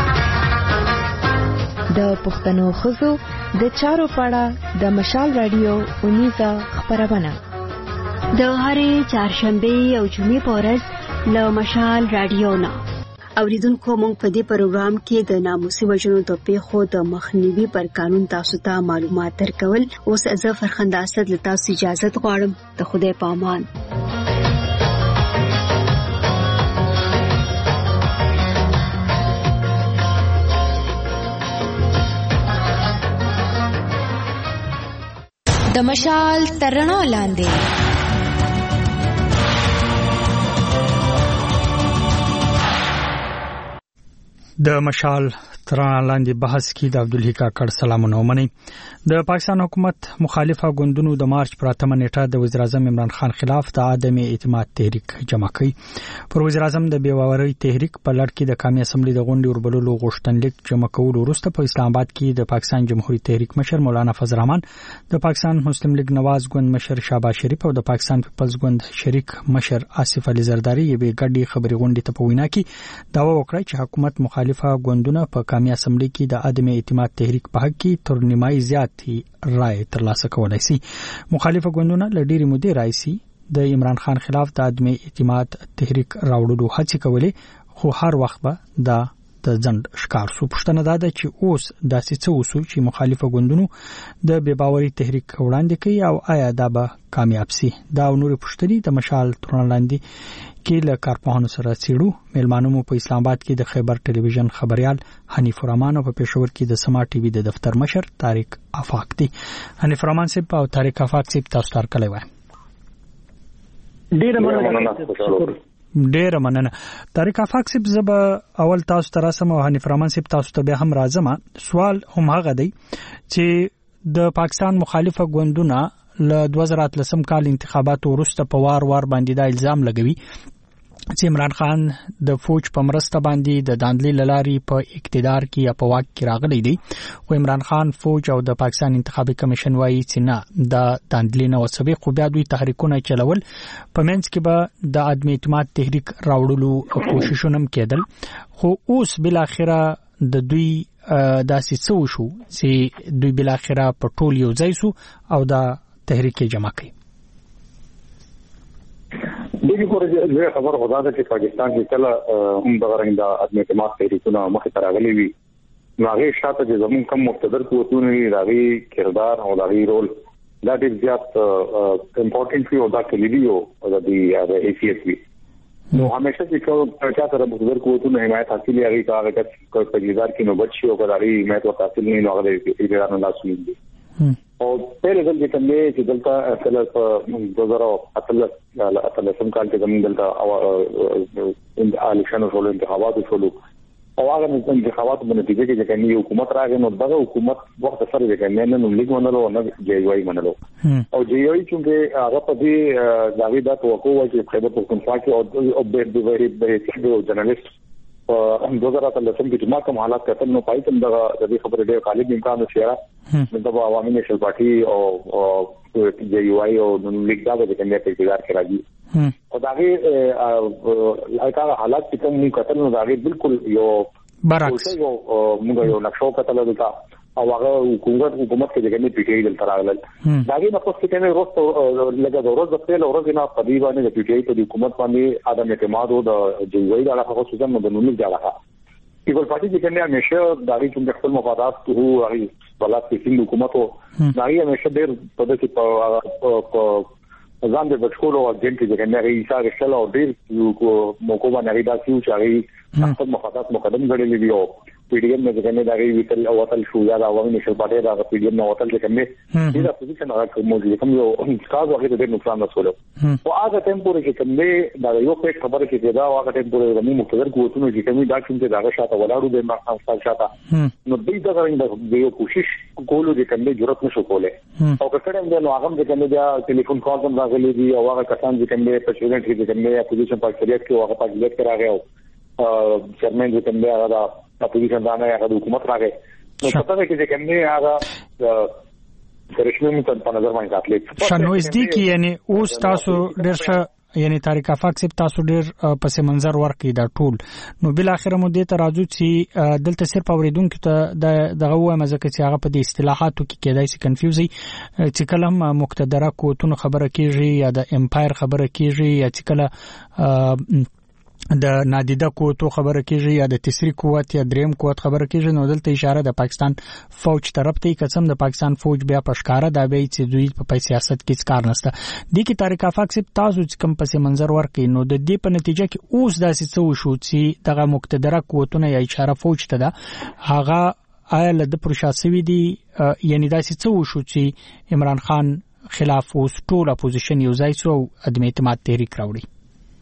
د پښتنو ښځو د چارو په اړه د مشال رادیو اونیزه خپرونه د هرې چهارشنبه او جمعې په ورځ له مشال رادیو نه اوریدونکو موږ په دې پروګرام کې د ناموسي وژنو د پیښو د مخنیوي پر قانون تاسو ته معلومات درکول. اوس زه فرخنده اسد له تاسو اجازه غواړم. د خدای په امان. د مشال ترڼا لاندې د مشال ترڼا لاندې بحث کې د عبدالحی کاکړ سلامونه ومني. د پاکستان حکومت مخالفه ګوندونو د مارچ پر اتمه نیټه د وزیر اعظم عمران خان خلاف د عدم اعتماد تحریک جمع کړي. پر وزیر اعظم د بیواوري تحریک په لړ کې د قومي اسمبلی د غونډې وربلولو غوښتنلیک جمع کول وروسته په اسلام آباد کې د پاکستان جمهوریت تحریک مشر مولانا فضل الرحمن، د پاکستان مسلم لیگ نواز ګوند مشر شهباز شریف او د پاکستان پیپلز ګوند شریک مشر آصف علي زرداری یوه ګډي خبري غونډې ته په وینا کې داوا وکړه چې حکومت مخالفه ګوندونه په قومي اسمبلی کې د عدم اعتماد تحریک په حق کې تر نیمایي زیات رائے ترلاسه کولای شي. مخالفه ګوندونه ل ډېرې مودې راځي د عمران خان خلاف د عدم اعتماد تحریک راوړلو هڅه کولې، خو هر وخت به دا د ځند ښکار سو. پښتنه دا ده چې اوس داسې څه وسو چې مخالفه ګوندونو د بې باوري تحریک وړاندې کوي او آیا دا به کامیاب شي؟ دا نور پښتني د مشال ترڼا لاندې کې له کارپوهانو سره څېړو. میلمانو مو په اسلام آباد کې د خیبر ټلویزیون خبريال حنیف الرحمن او په پېښور کې د سما ټي وي د دفتر مشر طارق افاق دي. حنیف الرحمن صاحب او طارق افاق صاحب تاسو ته کله وای ډیره مننه. ډیره مننه طارق افاق صاحب. زب اول تاسو ته راسم او حنیف الرحمن صاحب تاسو ته به هم راځم. سوال هم هغه دی چې د پاکستان مخالفه ګوندونه له دوه زره اتلسم کال انتخاباتو وروسته په وار وار باندې دا الزام لګوي چې عمران خان د فوج په مرسته باندې د داندلي للاري په اقتدار کې یا په واک کې راغلی دی. خو عمران خان فوج او د پاکستان انتخابي کمیشن وايي چې نه، د داندلي نه وسوي خو بیا دوی تحریکونه چلول، په منځ کې به د عدم اعتماد تحریک راوړلو کوششونه کېدل. خو اوس بل اخره د دوی داسې څه وشو چې دوی بل اخره په ټول یو ځای سو او دا تحریک جمع کړي. دغه کورځه خبر غوډه ده چې پاکستان کې کله هم د غرنګ د عدم اعتماد تحریکونه مخې ته راغلي وي. هغه شاته چې زمون کم مقتدر قوتونه لري، راغي کردار او راغي رول دا ډېر زیات امپورټنټ وي او دا کلیدي او د دې حیثیت وي. نو همیشه چې کوم چا سره مقتدر قوتونه حمایت حاصل لري هغه چې په جزار کې نو بچي او کړي حمایت حاصل نه نو هغه د ایران نه لاسوي دي. او په دې ځل کې کومې چې دلته اصل په دوه زره اتلسم کال کې زموږ دلته او الیکشن شول، انتخابات شول او هغه انتخابات په نتیجه کې چې کومې حکومت راغی نو دغه حکومت وخت سره د کومې نو لیګ منلو نه جی واي منلو او جی واي چې هغه په دې داوی دا توقع و چې خیبر پختونخوا کې او د دې د جرنالست په دوه زره اتلسم کې چې ما کوم حالات کتل نو پای ته دغه د دې خبرې ډېر غالب امکان شي د عوامي نشل پارټي او جی واي او د لیګ دا د کومې په اقتدار کې راځي او داغه هغه حالات چې کوم کتل نو داغه بالکل یو برعکس یو موږ یو نقشو کتل دا او هغه حکومت حکومت کې دغه پی ټی آی دلته راغلل. داغه نه پوښتنه کوي وروسته لږه د ورځ په له ورځې نه په دې باندې د پی ټی آی په حکومت باندې عدم اعتماد او د جی واي د علاقه خصوصا د نومي د علاقه پیپل پارټي چې کنه همیشه داغه کوم خپل مفادات ته هو هغه بلات کې حکومت او داغه همیشه ډېر په دې په ځان د بچکولو او جن کې څنګه غي حساب شل او ډېر یو موکو باندې دا چې چې خپل مفادات مقدم غړي دی او پی ډی ایم نه څنګه دا غي ویتل او وتل شو یا دا عوامي نشل پاتې دا پی ډی ایم نه وتل چې کومه دې دا پوزیشن هغه موجود کوم یو کاغذ هغه د نقصان رسولو او هغه ټیمپوري چې کومه دا یو په خبره کې دا هغه ټیمپوري د مو مقتدر قوتونو چې کومه دا چې دا شاته ولاړو د ما خپل شاته نو دې دا غوښنه د یو کوشش کولو چې کومه جرأت نشو کوله او کړه نو هغه د کومه دا ټلیفون کال هم راغلي دي او هغه کسان چې کومه په شوګن کې د کومه اپوزیشن پارټي کې هغه پاکستان کې راغی او چیرمن چې کومه هغه اپوزیشن دانه هغه حکومت راغی نو پته ده چې کومه هغه رسمي متن په نظر باندې راتلې شنو اس دي کې یعنی اوس تاسو ډېر ښه یعنی طارق افاق صاحب تاسو ډیر پس منظر ورکړي دا ټول نو بل اخر مو دې ته راځو چې دلته صرف اوریدونکو ته دغه وایم ځکه چې هغه په دې اصطلاحاتو کې کېدای شي کنفیوزي چې کله مقتدره قوتونو خبره کیږي یا د امپایر خبره کیږي یا چې کله د نادیده قوتو خبره کیږي یا د تیسری قوت یا دریم قوت خبره کیږي نو دلته اشاره د پاکستان فوج طرف ته قسم د پاکستان فوج بیا پښکارا دا به چې دوی په سیاست کې کار نشته د کی طارق افاق صاحب تاسو چې کوم پس منظر ورکې نو د دې په نتیجه کې اوس داسې څه وشو چې دغه مقتدره قوتونه یا اشاره فوج ته ده هغه آیا له پرشاسوي دي یعنی داسې څه وشو چې عمران خان خلاف اوس ټول اپوزیشن یو ځای شو عدم اعتماد تحریک راوړي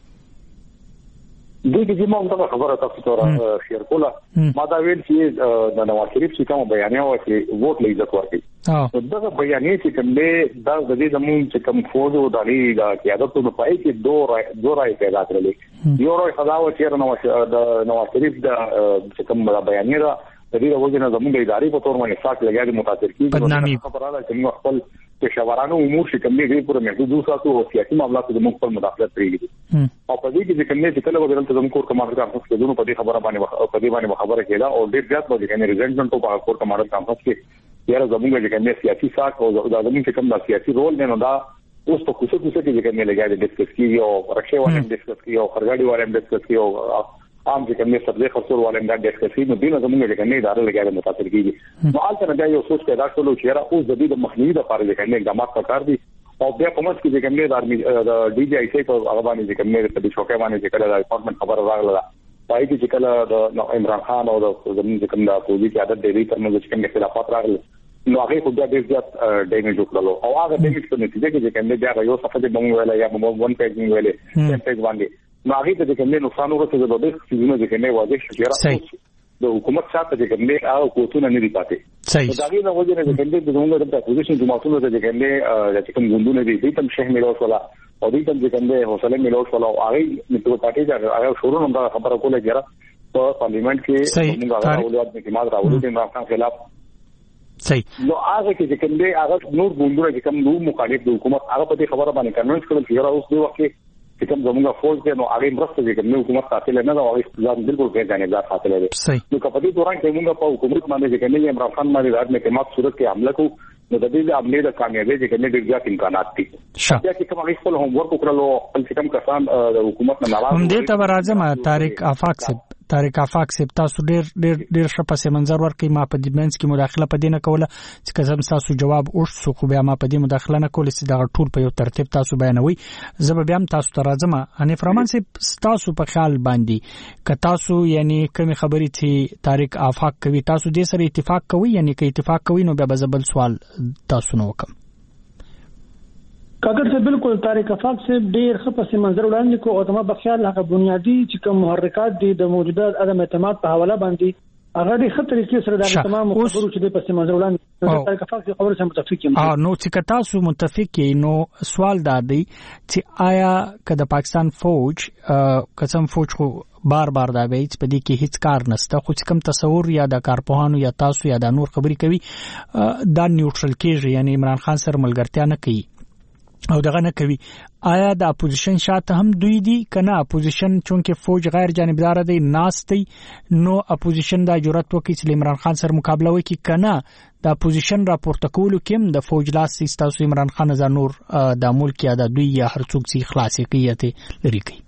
دوی چې موږ دا خبره تاسو ته شیر کوله ما دا ویل چې د نواز شریف چې کوم بیانیه و چې ووټ لې عزت ورکړي دا بیانیه چې کوم دا د دې زموږ چې کوم فوج او دالي د قیادت په پای کې دوه دوه راي پیدا کړلې یو راي خداو چې نواز د نواز شریف د چې کوم بیانیه دا د دې وجه نه زموږ د ادارې په تور باندې ساک لګیا دي متاثر کیږي خبره ده چې موږ خپل پېښورانو امور چې کوم دي پوره محدود وساتو او سیاسي معاملات د موږ په مداخلت پریږدي او په دې کې چې کوم دي چې کله وګورل ته زموږ کور کمانډر کانفرنس کې دونو په دې خبره باندې په دې باندې خبره کېده او ډېر زیات وځي کنه ریزنټمنت په کور کمانډر کانفرنس کې یاره زموږ چې کوم سیاسي ساک او د زموږ چې کوم سیاسي رول نه نو دا اوس په کوڅه کوڅه کې چې کوم لګیا دي ډسکس کیږي او رکشې والے ډسکس کیږي او خرګاډي والے ډسکس کیږي او عام چې کوم سبزی خرڅول والے دا ډسکس کیږي نو دینه زموږ چې کوم ادارې لګیا دي متاثر کیږي نو حالت نه دا یو سوچ پیدا کړو چې یاره اوس د دې د مخنیوي لپاره چې کوم اقدامات پکار دي او بیا په مس کې چې کوم د ډي جی آی سی په هغه باندې چې کوم د شوکې باندې چې کله د ډپارټمنټ خبر راغله پای کې چې کله د عمران خان او د زموږ چې کوم د پولیس عادت دی ترمنځ چې کوم اختلافات راغله نو هغه خو بیا ډېر زیات ډیمیج وکړلو او هغه ډیمیج په نتیجه کې چې کوم بیا یو صفحه د موږ ویل یا موږ ون پیج موږ ویل ټیم پیج باندې نو هغه ته چې کوم نقصان ورسېږي د دې څه چې کوم واضح شي راځي د حکومت سره چې کوم نه او کوتونه نه دی پاتې دا غي نه وځي نه کوم د زموږ د اپوزیشن جماعتونو ته چې کوم نه چې کوم ګوندونه دي دې تم شهر ملو ولا او دې تم چې کوم نه حوصله ملو ولا او هغه د پارټي دا هغه شروع نه خبره کوله چې په پارلیمنت کې موږ هغه اولاد د اعتماد راوړو د عمران خان خلاف صحیح نو هغه چې کوم نه هغه نور ګوندونه چې کوم نو مخالف د حکومت هغه په دې خبره باندې کنوینس کړل چې اوس دی وخت چې کوم زموږه فوج دی نو هغه مرسته دي کوم حکومت قاتل نه دا او ځان بالکل غیر جانبدار قاتل دی نو په دې دوران کې موږ په حکومت باندې چې کوم عمران خان باندې د اعتماد صورت کې حمله کوو نو د دې عملې د کامیابی چې کوم ډېر زیات امکانات دي چې کوم خپل هوم ورک وکړلو خپل کوم کسان د حکومت نه ناراض هم دې ته راځم طارق افاق صاحب طارق افاق صاحب تاسو ډېر ډېر ډېر ښه پس منظر ورکړئ ما په دې منځ کې مداخله پدې نه کوله چې کزم تاسو جواب اوس سو خو بیا ما په دې مداخله نه کوله چې دا ټول په یو ترتیب تاسو بیانوي زه به بیا تاسو ته راځم حنیف رحمان صاحب تاسو په خیال باندې ک تاسو یعنی کوم خبرې چې طارق افاق کوي تاسو دې سره اتفاق کوي یعنی ک اتفاق کوي نو بیا بل سوال تاسو نو وکم کاکر سے بالکل طارق افاق سے ډیر ښه پس منظر وړاندې کو او زما په خیال هغه بنیادی چې کوم محرکات دي د موجوده عدم اعتماد په حواله باندې هغه د خطر کې سره د تمام خبرو چې د پس منظر وړاندې طارق افاق سے خبره سم متفق یم اه نو چې تاسو متفق یې نو سوال دا دی چې آیا کله پاکستان فوج قسم فوج خو بار بار دا وایي چې په دې کې هیڅ کار نشته خو چې کوم تصور یا د کارپوهانو یا تاسو یا د نور خبري کوي دا نیوټرل کېږي یعنی عمران خان سره ملګرتیا نه کوي او دغه نه کوي آیا د اپوزیشن شاته هم دوی دي کنه اپوزیشن چونکه فوج غیر جانبدار دی ناستي نو اپوزیشن دا جرأت وکړي چې عمران خان سره مقابله وکړي کنه د اپوزیشن راپورته کولو کې د فوج لاس استاسو عمران خان ز نور د ملک یا د دوی یا هر څوک سي خلاصي کیته لري کوي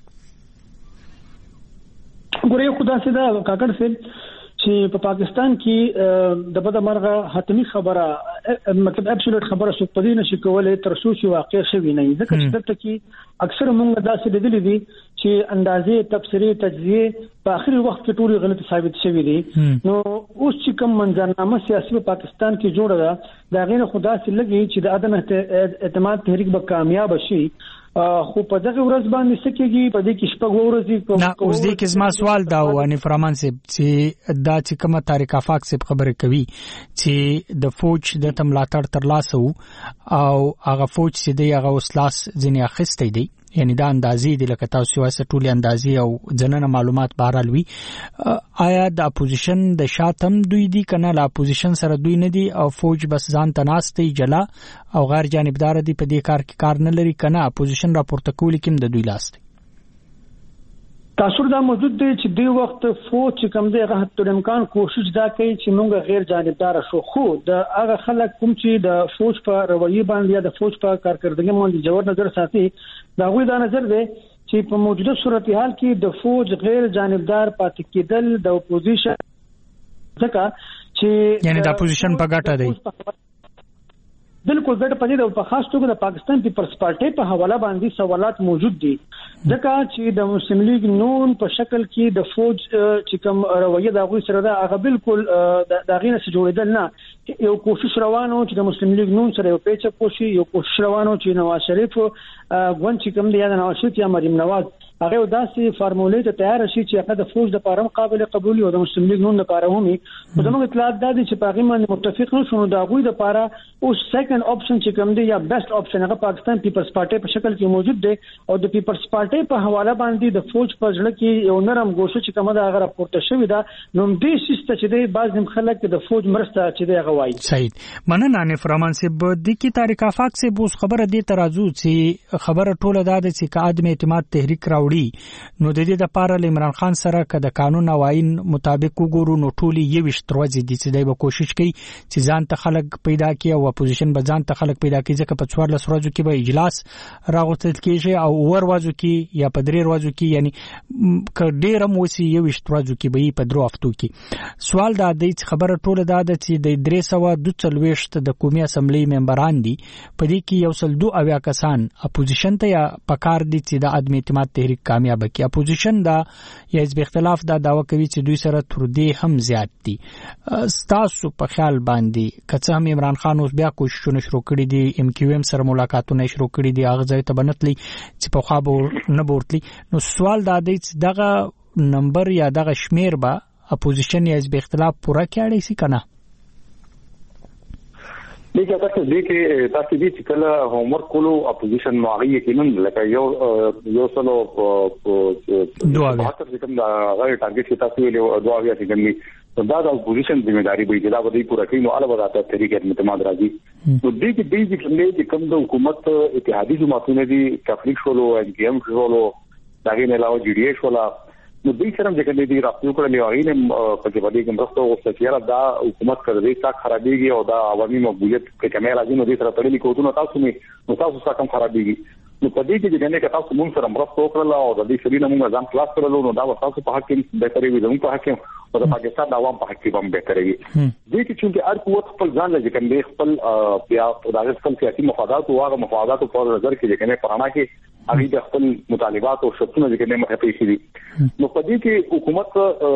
ګورې خدا سي دا کاکړ سي چې په پاکستان کې د بده مرغه حتمی خبره مطلب ابسولوټ خبره څوک پدې نشي کولای تر څو چې واقع شوی نه ځکه چې دلته کې اکثر موږ داسې لیدلې دي چې اندازې تفسیری تجزیه په اخري وخت کې ټول غلط ثابت شوی دي نو اوس چې کوم منځنامه سیاسي په پاکستان کې جوړه ده دا غیر خدا سي لګي چې د عدم اعتماد تحریک به کامیاب شي خو په دغه ورځ باندې سکیږي په دې کې شپږ ورځې نه اوس دې کې زما سوال دا و ان فرمان سي چې دا چې کومه طارق افاق سي خبره کوي چې د فوج د تملاتړ تر لاسو او هغه فوج چې دی هغه وسلاس ځنی اخستې دی یعنی دا اندازې د لکه تاسو وایي ټولې اندازې او ځننه معلومات بهرال وي آیا د اپوزیشن د شاتم دوی دي کنه لا اپوزیشن سره دوی نه دي او فوج بس ځان تناستي جلا او غیر جانبدار دي په دې کار کې کار نه لري کنه اپوزیشن راپورته کوي کوم د دوی لاس دی تاثیر دا موجود دی چې دی وخت فوج چې کوم دی هغه تر امکان کوشش دا کوي چې موږ غیر جانبدار شو خو د هغه خلک کوم چې د فوج په رویه باندې یا د فوج په کارکردګۍ باندې جوړ نظر ساتي دا غوي دا نظر دی چې په موجوده صورتحال کې د فوج غیر جانبدار پاتې کېدل د اپوزیشن ځکه چې یعنی د اپوزیشن په ګټه دی بالکل ګټه پدې د په خاص توګه د پاکستان پیپلز پارټي په حواله باندې سوالات موجود دي ځکه چې د مسلم لیگ نون په شکل کې د فوج چې کوم رویه د غوي سره دا هغه بالکل د غینه سره جوړیدل نه یو کوشش روانو چې د مسلم لیگ نون سره یو پیچ پوشي یو کوشش روانو چې نواز شریف غون چې کوم دی یا نواز شریف یا مریم نواز هغه داسې فارمولې ته تیار شي چې هغه د فوج د پاره قابل قبول او د مسلم لیگ نون لپاره همي په دغه اطلاعات د دې چې پاغي باندې متفق نه شونه دا غوي د پاره او سیکنډ اپشن چې کوم دی یا بیسټ اپشن هغه پاکستان پیپلز پارټي په شکل کې موجود دی او د پیپلز پارټي په حواله باندې د فوج په ځړ کې یو نرم ګوشه چې کومه دا هغه راپورته شوې ده نو دې سیسته چې دی بعض خلک د فوج مرسته چې دی هغه وایي صحیح مننه نه فرمان سي د کی طریق افاق سے بوس خبره دی ترازو چې خبره ټوله ده چې قادم اعتماد تحریک راوړي نو د دې د پاره عمران خان سره که د قانون او آئین مطابق وګورو نو ټولي یو شتروځي دي چې دوی به کوشش کوي چې ځان ته خلک پیدا کړي او اپوزیشن به ځان ته خلک پیدا کړي ځکه په څوار لس ورځو کې به اجلاس راغوتل کېږي او اور ورځو کې یا په درې ورځو کې یعنی ک ډیر موسی یو شتروځو کې به په درو هفتو کې سوال دا دی چې خبره ټوله دا ده چې د درې سوه دوه څلوېښت د قومي اسمبلی ممبران دي په دې کې یو سل دوه اویا کسان اپوزیشن ته یا پکار دي چې د عدم اعتماد تحریک کامیاب کې اپوزیشن دا یا حزب اختلاف دا داوا کوي چې دوی سره تر دې هم زیات دي تاسو په خیال باندې کڅ هم عمران خان اوس بیا کوششونه شروع کړي دي ام کیو ایم سره ملاقاتونه شروع کړي دي هغه ځای ته بنتلی چې په خوا به نه بورتلی نو سوال دا دی چې دغه نمبر یا دغه شمیر به اپوزیشن یا حزب اختلاف پوره کړي سي کنه دغه تاسو دې کې تاسو دې چې کله هومورک کولو اپوزیشن نوغي کې نن لکه یو یو سلو دوه چې کوم دا غیر ټارګټ چې تاسو ویلو دوه بیا چې کوم دا د اپوزیشن ذمہداري به چې دا به پوره کوي نو علاوه راته طریقې اعتماد راځي نو دې کې دې چې کوم د حکومت اتحادي جماعتونه دي تفریق شولو ان پی ایم شولو دا غي نه علاوه جی ډي اے شولا نو دې سره چې کوم دې راپور کړل یو غینه په کې باندې کوم راستو او ستیاره دا حکومت کړی تا خرابېږي او دا عوامي مقبولیت په کمه راځي نو دې سره تړلې کوونه تاسو می نو تاسو څنګه کم خرابېږي نو په دې کې چې ګنې تاسو مونږ سره مرسته وکړل او د دې شرینا مونږ ځان خلاص کړل نو دا تاسو په حق کې به ترې وي زموږ په حق کې او د پاکستان د عوام په حق کې هم به ترې وي دې کې چې هر قوت خپل ځان لږ کنده خپل بیا د خپل سیاسي مفادات او هغه مفادات په نظر کې ګنې پرانا کې هغه د خپل مطالبات او شرطونه ذکر نه مخه شي نو په دې کې حکومت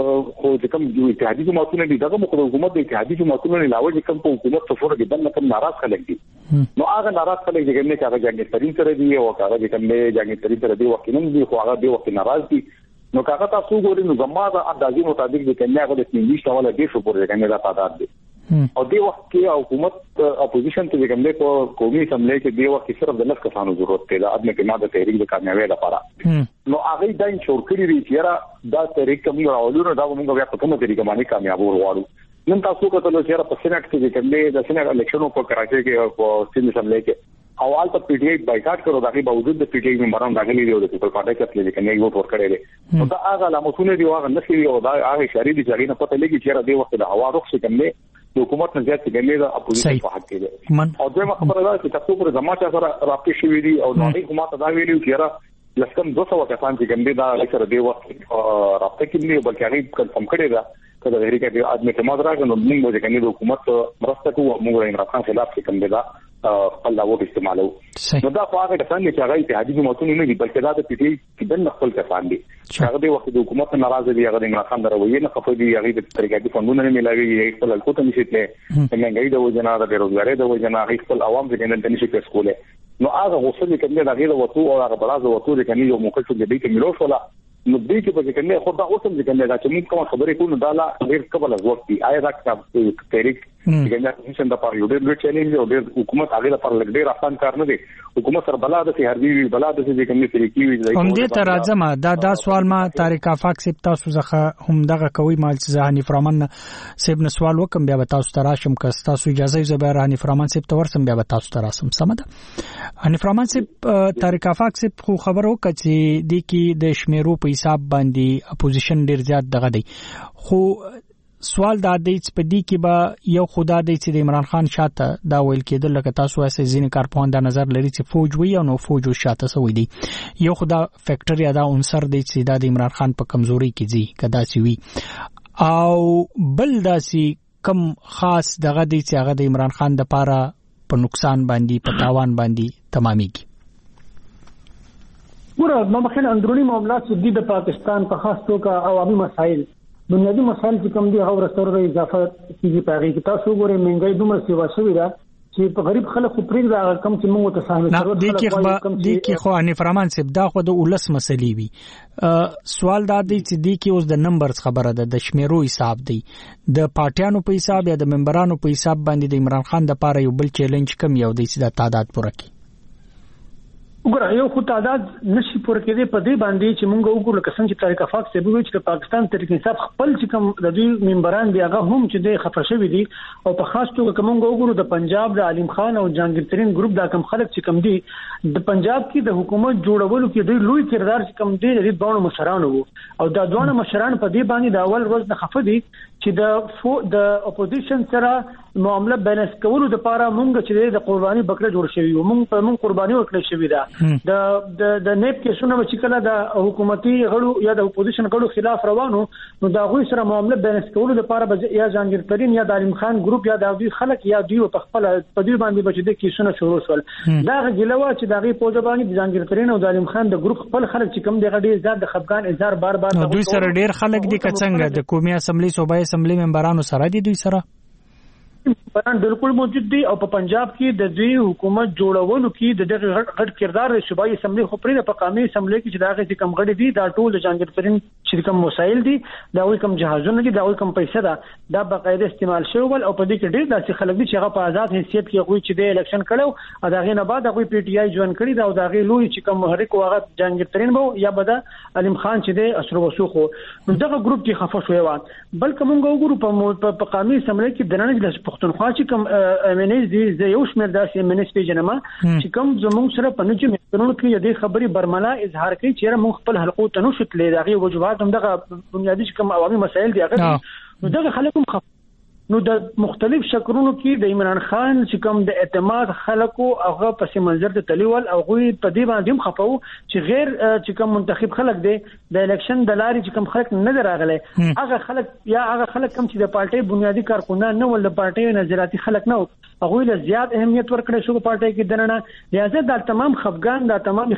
خو د کوم یو اتحادي جماعتونه دي دغه مخه حکومت د اتحادي جماعتونو نه علاوه د کوم په حکومت څخه د بل نه ناراض خلک دي نو هغه ناراض خلک ذکر نه کوي چې ترين سره دي او هغه د کوم جنګ ترين سره دی وخت نه دي خو هغه دی وخت ناراض دي نو هغه تاسو ګورئ نو زموږه اندازې مطابق د کنیا غو د سپینډیش ډول دی شو پورې کنه دا تعداد دي او دی وخت کې حکومت اپوزیشن ته کوم له قومي اسمبلی کې دی وخت صرف د لږ کسانو ضرورت دی د عدم اعتماد تحریک د کامیابی لپاره نو هغه دا انشور کړی دی چې دا تحریک کوم راولونه دا موږ بیا په کومه طریقه باندې کامیاب ورغواړو نن تاسو کتل چې په سینټ کې کوم د سینټ الیکشنو په کراچي کې په سیند اسمبلی کې اول ته پی ټی آی بایکاټ کړو دا غي باوجود د پی ټی آی ممبران راغلي دي او د پیپل پارټي کې لیکن یې ووټ ورکړي دي نو دا هغه علامتونه دي هغه نشي او دا هغه شری دي چې نه پته لګي چې را دی وخت د هوا رخ څخه کوم د حکومت نه زیات څنګه د اپوزیشن په حق کې دي او دغه خبره ده چې تاسو پر زماچا سره راپې شوې دي او نو حکومت دا ویلي چې را لکه دوه سوه کسان چې کوم دي دا سره دی وخت راپې کې نه بلکې هغه کنفرم کړی دا کله د هریکا د عدم اعتماد راغلی نو موږ د کني د حکومت مرسته کوو موږ عمران خان خلاف کوم دی دا خپل لاوت استعمالو نو دا خو هغه کسان چې هغه اتحادي جماعتونه نه دي بلکې دا د پی ټی آی کې د خپل کسان دي هغه د وخت د حکومت ناراضه دي هغه د عمران خان دروي نه خپل دي هغه د طریقې فندونه نه ملایي خپل الکوت نشي ته څنګه د وجنا د بیروزګاری د وجنا خپل عوام څنګه د نشي کېسکوله نو هغه غوښتل کېږي دا غیر وته او هغه براز وته د کني یو موقع چې د دې کې ملو شولا نو دې کې به کنه خو دا اوسم ځکه نه دا چې موږ کوم خبرې کوو دا لا غیر قبل از وخت دی آیا دا تحریک څنګه پوزیشن د پاره یو ډېر چیلنج او ډېر حکومت هغه لپاره لګ ډېر آسان کار نه دی. حکومت سره بلاد سي هر وی بلاد سي د کومې طریقې وي هم دې ته راځم. دا دا سوال ما طارق افاق سپ تاسو ځخه هم دغه کوي مال چې حنیف رحمان سپ نو سوال وکم بیا به تاسو تراشم که تاسو اجازه یې زبر حنیف رحمان سپ تور سم بیا به تاسو تراسم سم ده. حنیف رحمان سپ طارق افاق سپ خو خبرو کچې د کی د شمیرو په حساب باندې اپوزیشن ډیر زیات دغه دی خو سوال دا دی چې په دې کې به یو خدا دی چې د عمران خان شاته دا ویل کېدل لکه تاسو وایي ځینې کارپوهان دا نظر لري چې فوج وي او نو فوج شاته سوي دی یو خدا فیکټر یا دا عنصر دی چې دا د عمران خان په کمزوري کې ځي کدا سی وي او بل داسي کم خاص دغه دی چې هغه د عمران خان د پاره په نقصان باندې په تاوان باندې تمامېږي. ګوره ما مخکې اندرونی معاملات چې د پاکستان په خاص توګه عوامي مسایل بنیادی مسایل چې کوم دي هغه رسوره اضافه کیږي پاره کې تاسو ګورئ مهنګای دومره سیوا شوې ده چې په غریب خلک خو پرې دا کم چې موږ ته سهم ضرورت دی کې دی کې خو حنیف رحمان صاحب دا خو د ولس مسلې وي سوال دا دی چې دی کې اوس د نمبرز خبره ده د شمیرو حساب دی د پارټیانو په حساب یا د ممبرانو په حساب باندې د عمران خان د پاره یو بل چیلنج کم یو دی چې د تعداد پوره کی وګوره یو خو تعداد نشي پوره کېدی په دې باندې چې مونږ وګورو لکه څنګه چې طارق افاق صاحب وایي چې پاکستان تحریک انصاف خپل چې کوم د دوی ممبران دی هغه هم چې د خفه شوی دي او په خاص توګه کوم وګورو د پنجاب د علیم خان او جهانگیر ترین ګروپ دا کم خلک چې کم دي د پنجاب کې د حکومت جوړولو کې دوی لوی کردار چې کم دي د دوه مشرانو او دا دوه مشران په دې باندې د اول ورځ نه خفه دي چې د د اپوزیشن سره معاملې بیلانس کولو د لپاره مونږ چې د قرباني بکره جوړ شوی و مونږ په مونږ قرباني ورکړل شوی دا د د د نیب کې شنو چې کله د حکومتي غړو یا د اپوزیشن غړو خلاف روانو نو دا غوي سره معاملې بیلانس کولو د لپاره یا جهانگیر ترین یا د علیم خان ګروپ یا د دوی خلک یا دوی په خپل په دوی باندې بچی د کې شنو شروع شول دا غلوا چې دغه پوجا باندې د جهانگیر ترین او د علیم خان د ګروپ خپل خلک چې کم دغه ډیر زیات د خفقان اظهار بار بار دوی سره ډیر خلک دي کڅنګ د قومي اسمبلی صوبایي اسمبلی ممبرانو سره دي دوی سره پران بالکل موجود دي او په پنجاب کې د دوی حکومت جوړولو کې د دغه غټ کردار د صوبایي اسمبلی خو پرې د قومي اسمبلی کې چې داغه کم غړي دي دا ټول د جهانگیر ترین چې کوم وسایل دي دا وی کم جهازونه دي دا وی کم پیسې ده دا باقاعده استعمال شوی ول او په دې کې ډېر داسې خلک دي چې هغه په آزاد حیثیت کې غوي چې د الیکشن کړو او داغه نه بعد غوي پی ټی آی جوړ کړی دا او داغه لوی چې کوم محرک واغه جهانگیر ترین وو یا بده علیم خان چې د اشرف وسوخو نو دغه ګروپ کې خفه شوی و بلکې موږ وګورو په قومي اسمبلی کې د نن د پښتونخوا چې کوم امنیز دي زه یو شمېر داسې امنیز پیژنم چې کوم زموږ سره په نجم مهترونو کې د خبري برملا اظهار کوي چې موږ خپل حلقو ته نو شتلې دغه وجوهات هم دغه بنیادی کوم عوامي مسایل دي هغه نو دغه خلکو خف نو د مختلف شکلونو کې د عمران خان چې کوم د اعتماد خلکو هغه پس منظر ته تلیول او غوي په دې باندې هم خفاو چې غیر چې کوم منتخب خلک دي د الیکشن د لارې چې کوم خلک نه راغلي هغه خلک یا هغه خلک کوم چې د پارټي بنیادی کارکونان نه ول د پارټي نظریاتي خلک نه هغه له زیات اهمیت ورکړي شو پارټي کې دننه لہذا د تمام خفقان د تمام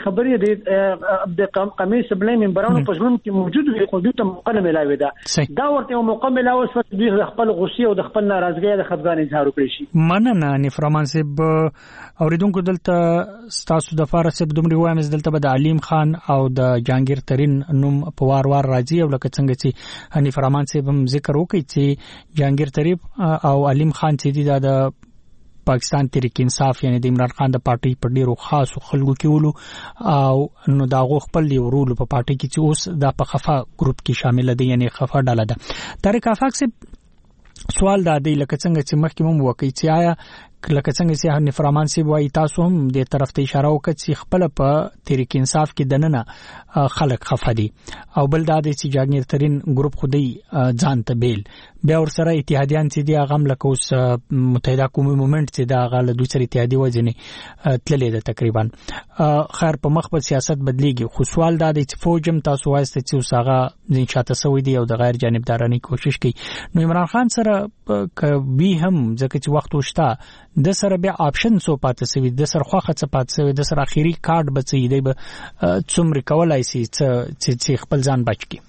خبرې د قومي اسمبلی ممبرانو په ژوند کې موجود وي خو دوی ته موقع ملاوي ده دا ورته موقع ملاوي چې دوی خپل غوسه او د خپل ناراضګۍ د خفقان اظهار وکړي شي مننه حنیف رحمان صاحب اوریدونکو دلته تاسو د فارس صاحب دومره وایم دلته به د علیم خان او د جهانگیر ترین نوم په وار وار راځي او لکه څنګه چې حنیف رحمان صاحب هم ذکر وکړي چې جهانگیر ترین او علیم خان چې د پاکستان تحریک انصاف یعنی د عمران خان د پارټي په ډیرو خاصو خلکو کې ولو او نو دا غو خپل دی ورول په پارټي کې چې اوس د په خفا ګروپ کې شامل دي یعنی خفا ډاله ده طارق افاق صاحب سوال دا دی لکه څنګه چې مخکې مو وکړي چې آیا لکه څنګه چې حنیف رحمان صاحب وايي تاسو هم د طرف ته اشاره وکړه چې خپل په تحریک انصاف کې دننه خلک خفه دي او بل دا د چې جهانگیر ترین ګروپ خودي ځان ته بیل بیا ور سره اتحادیان چې دی هغه لکه اوس متحده قومي موومېنټ چې دا هغه له دوی سره اتحادي وځني تللې ده تقریبا خیر په مخ په سیاست بدلیږي خو سوال دا دی چې فوجم تاسو وایسته چې اوس هغه ځین شاته سوي دی او د غیر جانبدارانه کوشش کوي نو عمران خان سره کوي هم ځکه چې وخت وشته د سره بیا آپشن سو پاتې سوي د سره خوخه څه پاتې سوي د سره اخیری کارت بچي دی به څومره کولای شي چې خپل ځان بچ کی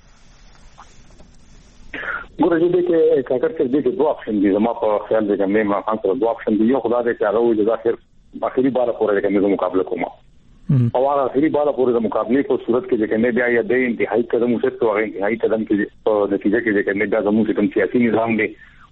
ګورې دې کې کاکر کې دې دوه آپشن دي زما په خیال دی چې ما خان سره دوه آپشن دي یو خدای دې چې هغه د ځاخر اخیری بار پورې کې مقابله کوم او هغه اخیری بار پورې د مقابله په صورت کې چې نه بیا یا د انتهایی قدم وشت او انتهایی قدم کې په نتیجه کې چې نه دا زموږ کوم سیاسي نظام دی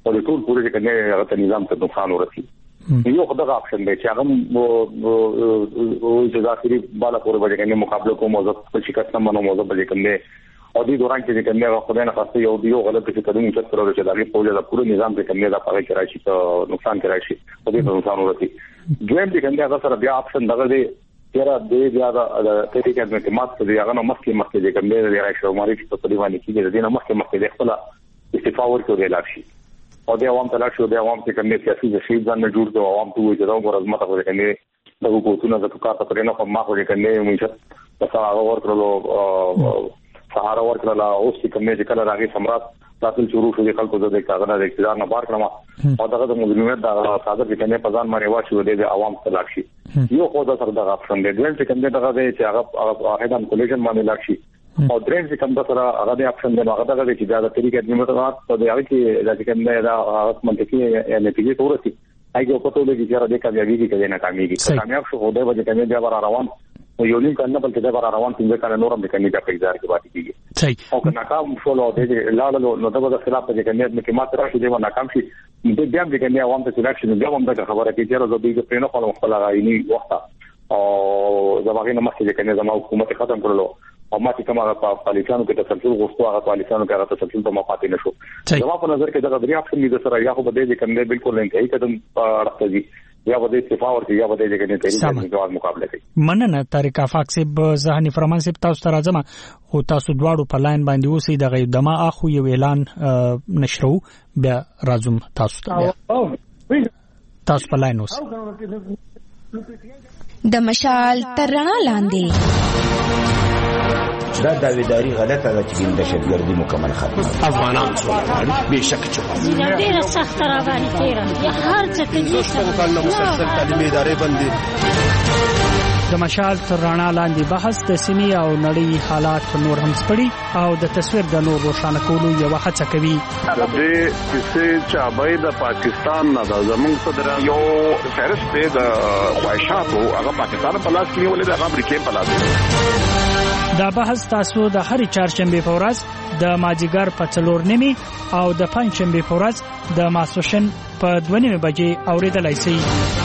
او د ټول پوره کنه هغه نظام ته نقصان ورسي یو خدای اپشن دی چې هغه او چې ځاخري بالا پوره باندې کنه مقابله کوم او ځکه چې کله منو موضوع باندې کنه او دې دوران کې کنه خدای نه خاصه یو یو غلط څه قدم چې تر ورته دغه پوره د پوره نظام ته کنه دا پاره کې راشي ته نقصان کې راشي او دې نقصان ورسي دویم دې کنه هغه سره بیا اپشن دغه دی چیرې دې بیا د تحریک اعتماد ته دی هغه نو مخکې مخکې دې کنه دې راشي او ماري چې په دیوانه کې دې نه مخکې مخکې دې خپل استعفا ورکړي لاشي او د عوام ته لاړ شو د عوام څخه کومې سیاسي ځشي ځان نه جوړ کړو عوام ته وایي چې دا وګورئ ماته ورته کني د حکومتونو د کار په پرېنه په ما خو دې کني موږ په سهار ورکړلو سهار ورکړلا او چې کومې چې کله راغی سمرات تاسو شروع شو د خلکو د کاغذ د اقتدار نه بار کړم او دغه د مجرمینت د صادر چې کني په ځان باندې واچو د عوام ته لاړ شي یو خو دا سره د اپشن دی چې کومه دغه چې هغه هغه د کولیشن باندې لاړ شي او درېم چې کوم د سره هغه د اپشن دی هغه دغه چې دا د طریقې د نیمه په دی هغه کې د کومه دا منطقي نتیجې تورسي هغه په توګه چې را دې کامیابی کې کنه کامیابی کامیاب شو خدای به کنه بیا بار روان او یو لین کنه بلکې دا بار روان څنګه کنه نورم د کنه د اقتدار کې باندې کیږي صحیح او کنه ناکام شو نو د لاله نو دغه د خلاف د کنه د کمات راشي دی ناکام شي د بیا د کنه عوام ته سلیکشن بیا هم د خبره کې چې راځي د پرینو خپل خپل غایني وخت او زموږ نه مخکې کنه زموږ حکومت ختم کړلو او ماتې کومه په پالیسانو کې تسلسل غوښتو هغه پالیسانو کې هغه تسلسل په مفاتې نشو زموږ په نظر کې دا غوړي اپشن دي سره یا خو به دې کنه بالکل نه کوي قدم راځي یا به دې استعفا ورکړي یا به دې کنه تحریک د مقابله کوي مننه طارق افاق صاحب ځهني فرمان صاحب تاسو ته راځم خو تاسو دواړو په لاین باندې اوسئ د غي دما اخو یو اعلان نشرو بیا راځم تاسو ته تاسو په لاین اوسئ د مشال ترنا لاندې دا داویداری غلطه ده چې د دهشتګردي مکمل ختم افغانان څو به شک چې ډیره سخت را باندې تیرم یا هر څه ته دې څنګه مسلسل تعلیمي ادارې باندې د مشال ترنا لاندې بحث د سیمې او نړۍ حالات نور هم سپړي او د تصویر د نور روښانه کولو یو هڅه کوي د دې چې چابای د پاکستان نه د زمونږ صدر یو فهرست د خواهشاتو هغه پاکستان په لاس کې ولې د امریکای په لاس دا بحث تاسو د هرې چهارشنبه په ورځ د ماجیګر په څلور نیمه او د پنځشنبه په ورځ د ماسوشن په دوه نیمه بجې اوریدلای شئ.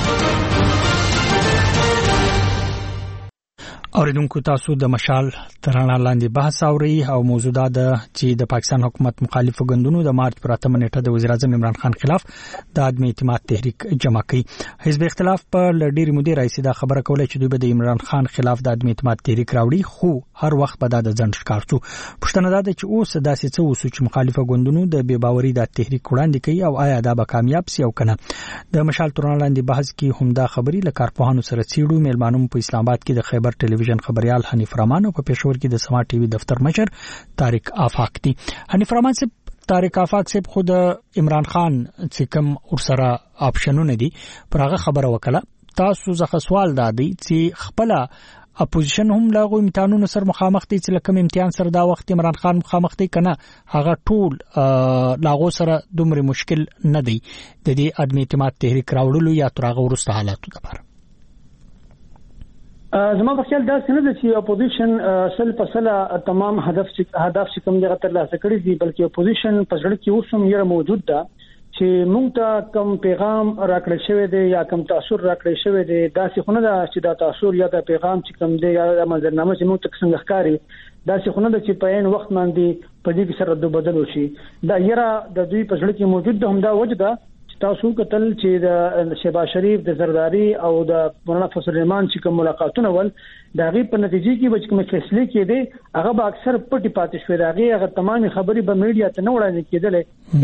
اوریدونکو تاسو د مشال ترانه لاندې بحث اوري او موضوع دا ده چې د پاکستان حکومت مخالفو ګوندونو د مارچ پر اتمه نیټه د وزیر اعظم عمران خان خلاف د عدم اعتماد تحریک جمع کړي. حزب اختلاف په لډيري مودې راځي دا خبره کوله چې دوی به د عمران خان خلاف د عدم اعتماد تحریک راوړي خو هر وخت به دا د ځند ښکار شو. پښتنه دا ده چې اوس داسې څه وسو چې مخالفو ګوندونو د بے باوري د تحریک وړاندې کوي او آیا دا به کامیاب سي او کنه. د مشال ترانه لاندې بحث کې همدا خبري لکار په هانو سره چیړو میلمانو په اسلام آباد کې د خیبر ټلویزیون خبريال حنیف رحمان او په پېښور کې د سما ټي وي دفتر مشر طارق افاق دي. حنیف رحمان سے طارق افاق سے خود عمران خان چې کوم ورسره آپشنونه دي پر هغه خبره وکړه. تاسو ځکه سوال دادی چې خپل اپوزیشن هم لاغو امتحانونو سره مخامخ دي چې لکه امتحان سره دا وخت عمران خان مخامخ دي کنه هغه ټول لاغو سره دومره مشکل نه دی د دې عدم اعتماد تحریک راوړلو یا ترغه ورسته حالاتو لپاره. زما په خیال دا څنګه ده چې اپوزیشن سل په سل تمام هدف هدف چې کوم دغه تر لاسه کړی دي بلکې اپوزیشن په ځړ کې اوسم یې موجود ده چې موږ ته کوم پیغام راکړل شوی دی یا کوم تاثیر راکړل شوی دی دا څه خونه ده چې دا تاثیر یا دا پیغام چې کوم دی یا منظرنامه چې موږ ته څنګه ښکاری دا څه خونه ده چې په عین وخت باندې په دې کې سره د بدل وشي. دا یره د دوی په ځړ کې موجود ده هم دا وجده تاسو کتل چې د شهباز شریف د زرداری او د مولانا فضل الرحمن چې کوم ملاقاتونه ول دا غي په نتیجې کې به کوم فیصله کېده هغه به اکثر پټي پاتې شوی دا غي هغه تمامي خبري به میډیا ته نه وړاندې کېدلې.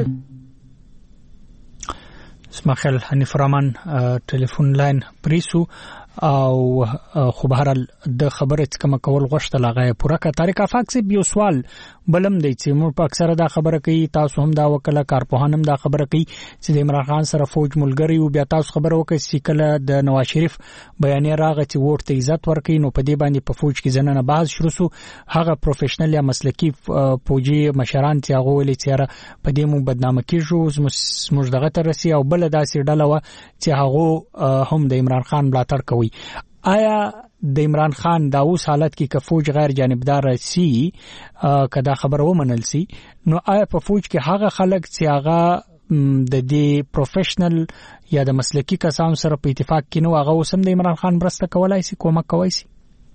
اسماعیل حنیف رحمان ټلیفون لاین پریسو او خو بهرال د خبره کوم کول غوښته لاغه پوره کا. طارق افاق سے یو سوال بلم دی چې موږ په اکثره دا خبره کوي تاسو هم دا وکړه کارپوهانم دا خبره کوي چې د عمران خان سره فوج ملګری او بیا تاسو خبره وکړي چې کله د نواز شریف بیان راغی چې ورته عزت ورکړي نو په دې باندې په فوج کې ځننه باز شروع سو هغه پروفیشنل یا مسلکی فوجي مشران چې هغه ولې چې په دې مو بدنامه کیږي موږ دغه ترسي او بل داسې ډله و چې هغه هم د عمران خان ملاتړ کوي. آیا د عمران خان دا اوس حالت کې که فوج غیر جانبدار سي کدا خبر و منل سي نو آیا په فوج کې هغه خلک چې هغه د دې پروفیشنل یا د مسلکی کسانو سره په اتفاق کې نو هغه وسم د عمران خان برسته کولای شي کومک کوي شي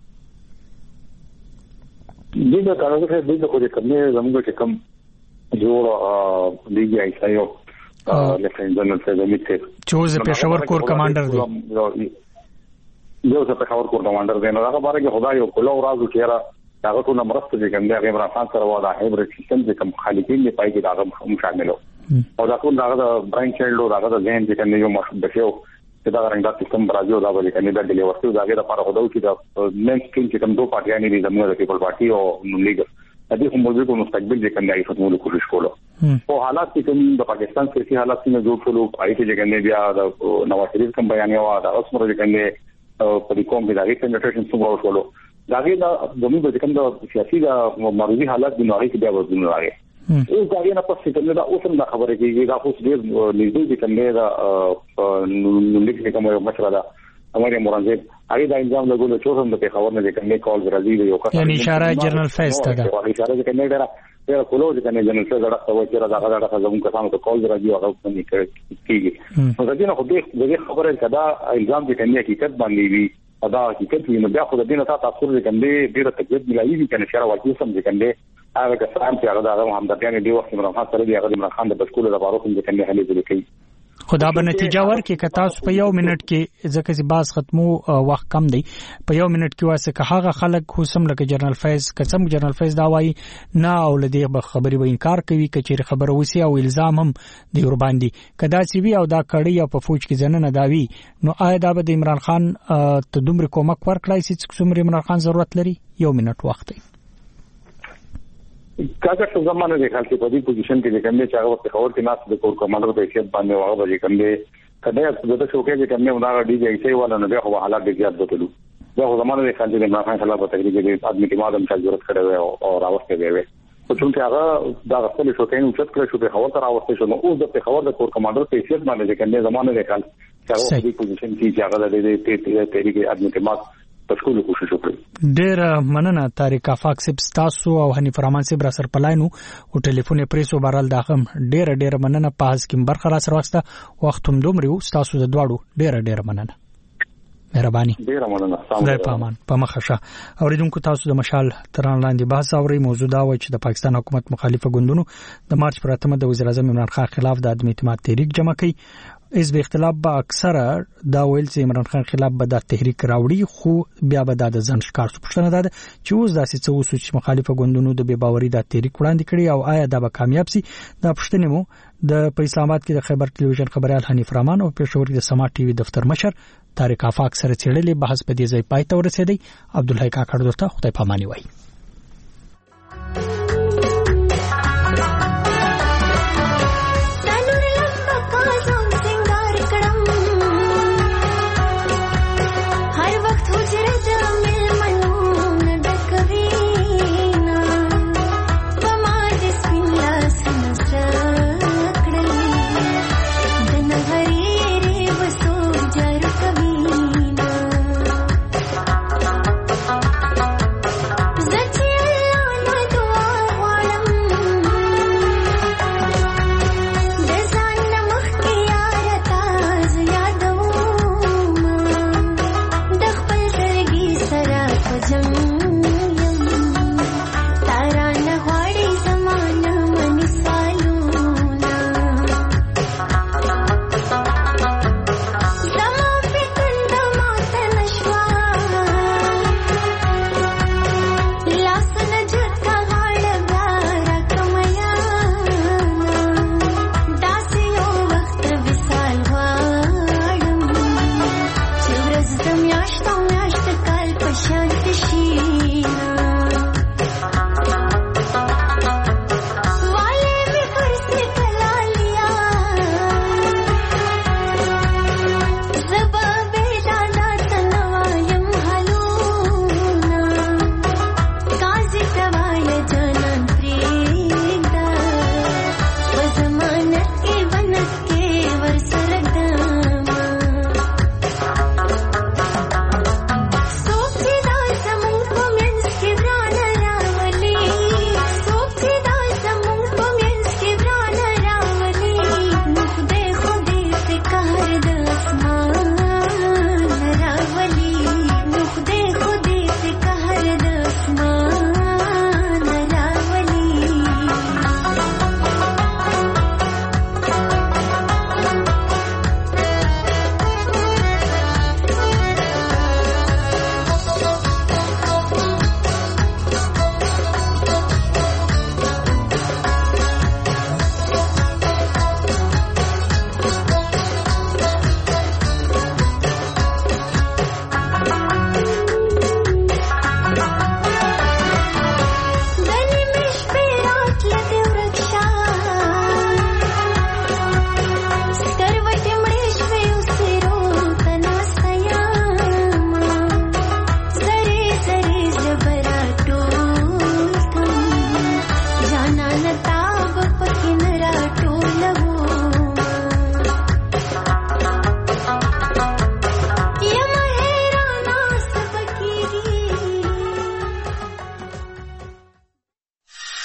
دغه کارونه د دې په کومه زموږ کې کم جوړ دیږي ایسایو لیفټیننټ جنرال سیدمیت چې د پېښور کور کمانډر دی یو څه پېښور کور کمانډر دی نو هغه باره کې خدای یو کولو راځو چې را هغه ټول مرسته چې کوم دی عمران خان سره ودا هایبرډ سیستم چې کوم خالقین دی پای کې هغه هم شامل او دا ټول هغه د براین چایلډ او هغه د ذهن چې کوم یو مشبه شو چې دا رنګ د سیستم راځي دا ولې کني دا ډیلی ورته دا هغه لپاره خدای چې د مین سټریم چې کوم دوه پارټیان دي زموږ د پیپل پارټي او نو لیګ د دې کوم موضوع په مستقبل کې کوم دی فتمول کوشش کولو او حالات چې کوم د پاکستان سیاسي حالات څنګه جوړ شول پای کې چې کوم بیا د نواز شریف کوم بیان یو دا اوس مرګ کوي په دې کوم کې دا هیڅ انټرټیشن څومره وشولو دا غي دا زموږ د کوم د سیاسي د مرضی حالات د نوړي کې بیا ورزونه راغی او دا غي نه پس چې دا اوس هم خبره کېږي دا اوس ډیر نږدې دي کوم دا نو لیکل کوم یو مشره دا امر مرانزیب هغه دا انجام لګول چې هم د پیښور نه کوم کال راځي یو کار یعنی اشاره جنرال فیس ته دا اشاره کوي نه دا ډیر کولو چې نه جنرال فیس دا خبره چې دا هغه دا زموږ کسانو ته کال راځي هغه څنګه کېږي نو دا نه خو دې خبره کدا الزام دې کني حقیقت باندې وی ادا حقیقت وی نو بیا خو د دې نه تاسو سره کوم ډیر تکلیف ملایي کنه شهر واقعي سم دې کنه هغه کسان چې هغه د همدردیان دی وخت عمران خان سره دی هغه عمران خان د بشکول د بارو کې کنه هلي ځل کوي خدا به نتیجه ورکړي که تاسو په یو منټ کې ځکه چې باز ختمو وخت کم دی په یو منټ کې واسه که هغه خلک خصم لکه جنرال فیض قسم جنرال فیض دا وایي نه او لدی به خبري به انکار کوي کچېر خبره وسی او الزام هم دی ور باندې کدا سی وی او دا کړی او په فوج کې ځنه داوی نو آیا دا به د عمران خان ته دومره کومک ورکړای شي چې څومره عمران خان ضرورت لري یو منټ وخت دی کاګه څه زمانه د خلک په دې پوزیشن کې کوم چې هغه په خبر کې ناس د کور کمانډر په حیثیت باندې هغه به کوم دی کله چې د شوکې کې کوم نه دی چې ایسي ولا نه به حالات ډیر زیات بتلو دا زمانه د خلک د عمران خان په تحریک کې ادمي کې مادم چې ضرورت کړو او راوستي دی او چې هغه دا خپل شوکې نو چت کړی شو په خبر تر راوستي شو نو اوس د خبر د کور کمانډر په حیثیت باندې کوم زمانه د خلک چې هغه په دې پوزیشن کې چې هغه د تحریک ادمي کې ماد پښکول کوشش وکړي ډیر مننه طارق افاق سب تاسو او حنیف رحمان سب را سر پلاینو او ټلیفون پریسو بارال داغم ډیر ډیر مننه پاس کې برخه را سره واسطه وخت هم دومره تاسو د دواړو ډیر ډیر مننه مهرباني ډیر مننه خدای پامان په مخشه اوریدونکو تاسو د مشال تران لاندې بحث اوري موضوع دا و چې د پاکستان حکومت مخالفه ګوندونو د مارچ پر اتمه د وزیر اعظم عمران خان خلاف د عدم اعتماد تحریک جمع کړي اس به اختلاف با اکثره دا ویل چې عمران خان خلاف به د تحریک راوړي خو بیا به د ځن ښکار پښتنه ده چې اوس داسې څه وسو چې مخالفه ګوندونو د بے باوري د تحریک وړاندې کړي او آیا دا به کامیاب شي دا پښتنه مو د اسلام آباد کې د خیبر ټلویزیون خبريال حنیف رحمان او پېښور کې د سما ټي وي دفتر مشر طارق افاق سره چېړلې بحث په دې ځای پای ته ورسېدی عبدالحی کاکړ دلته خدای پاماني وایي.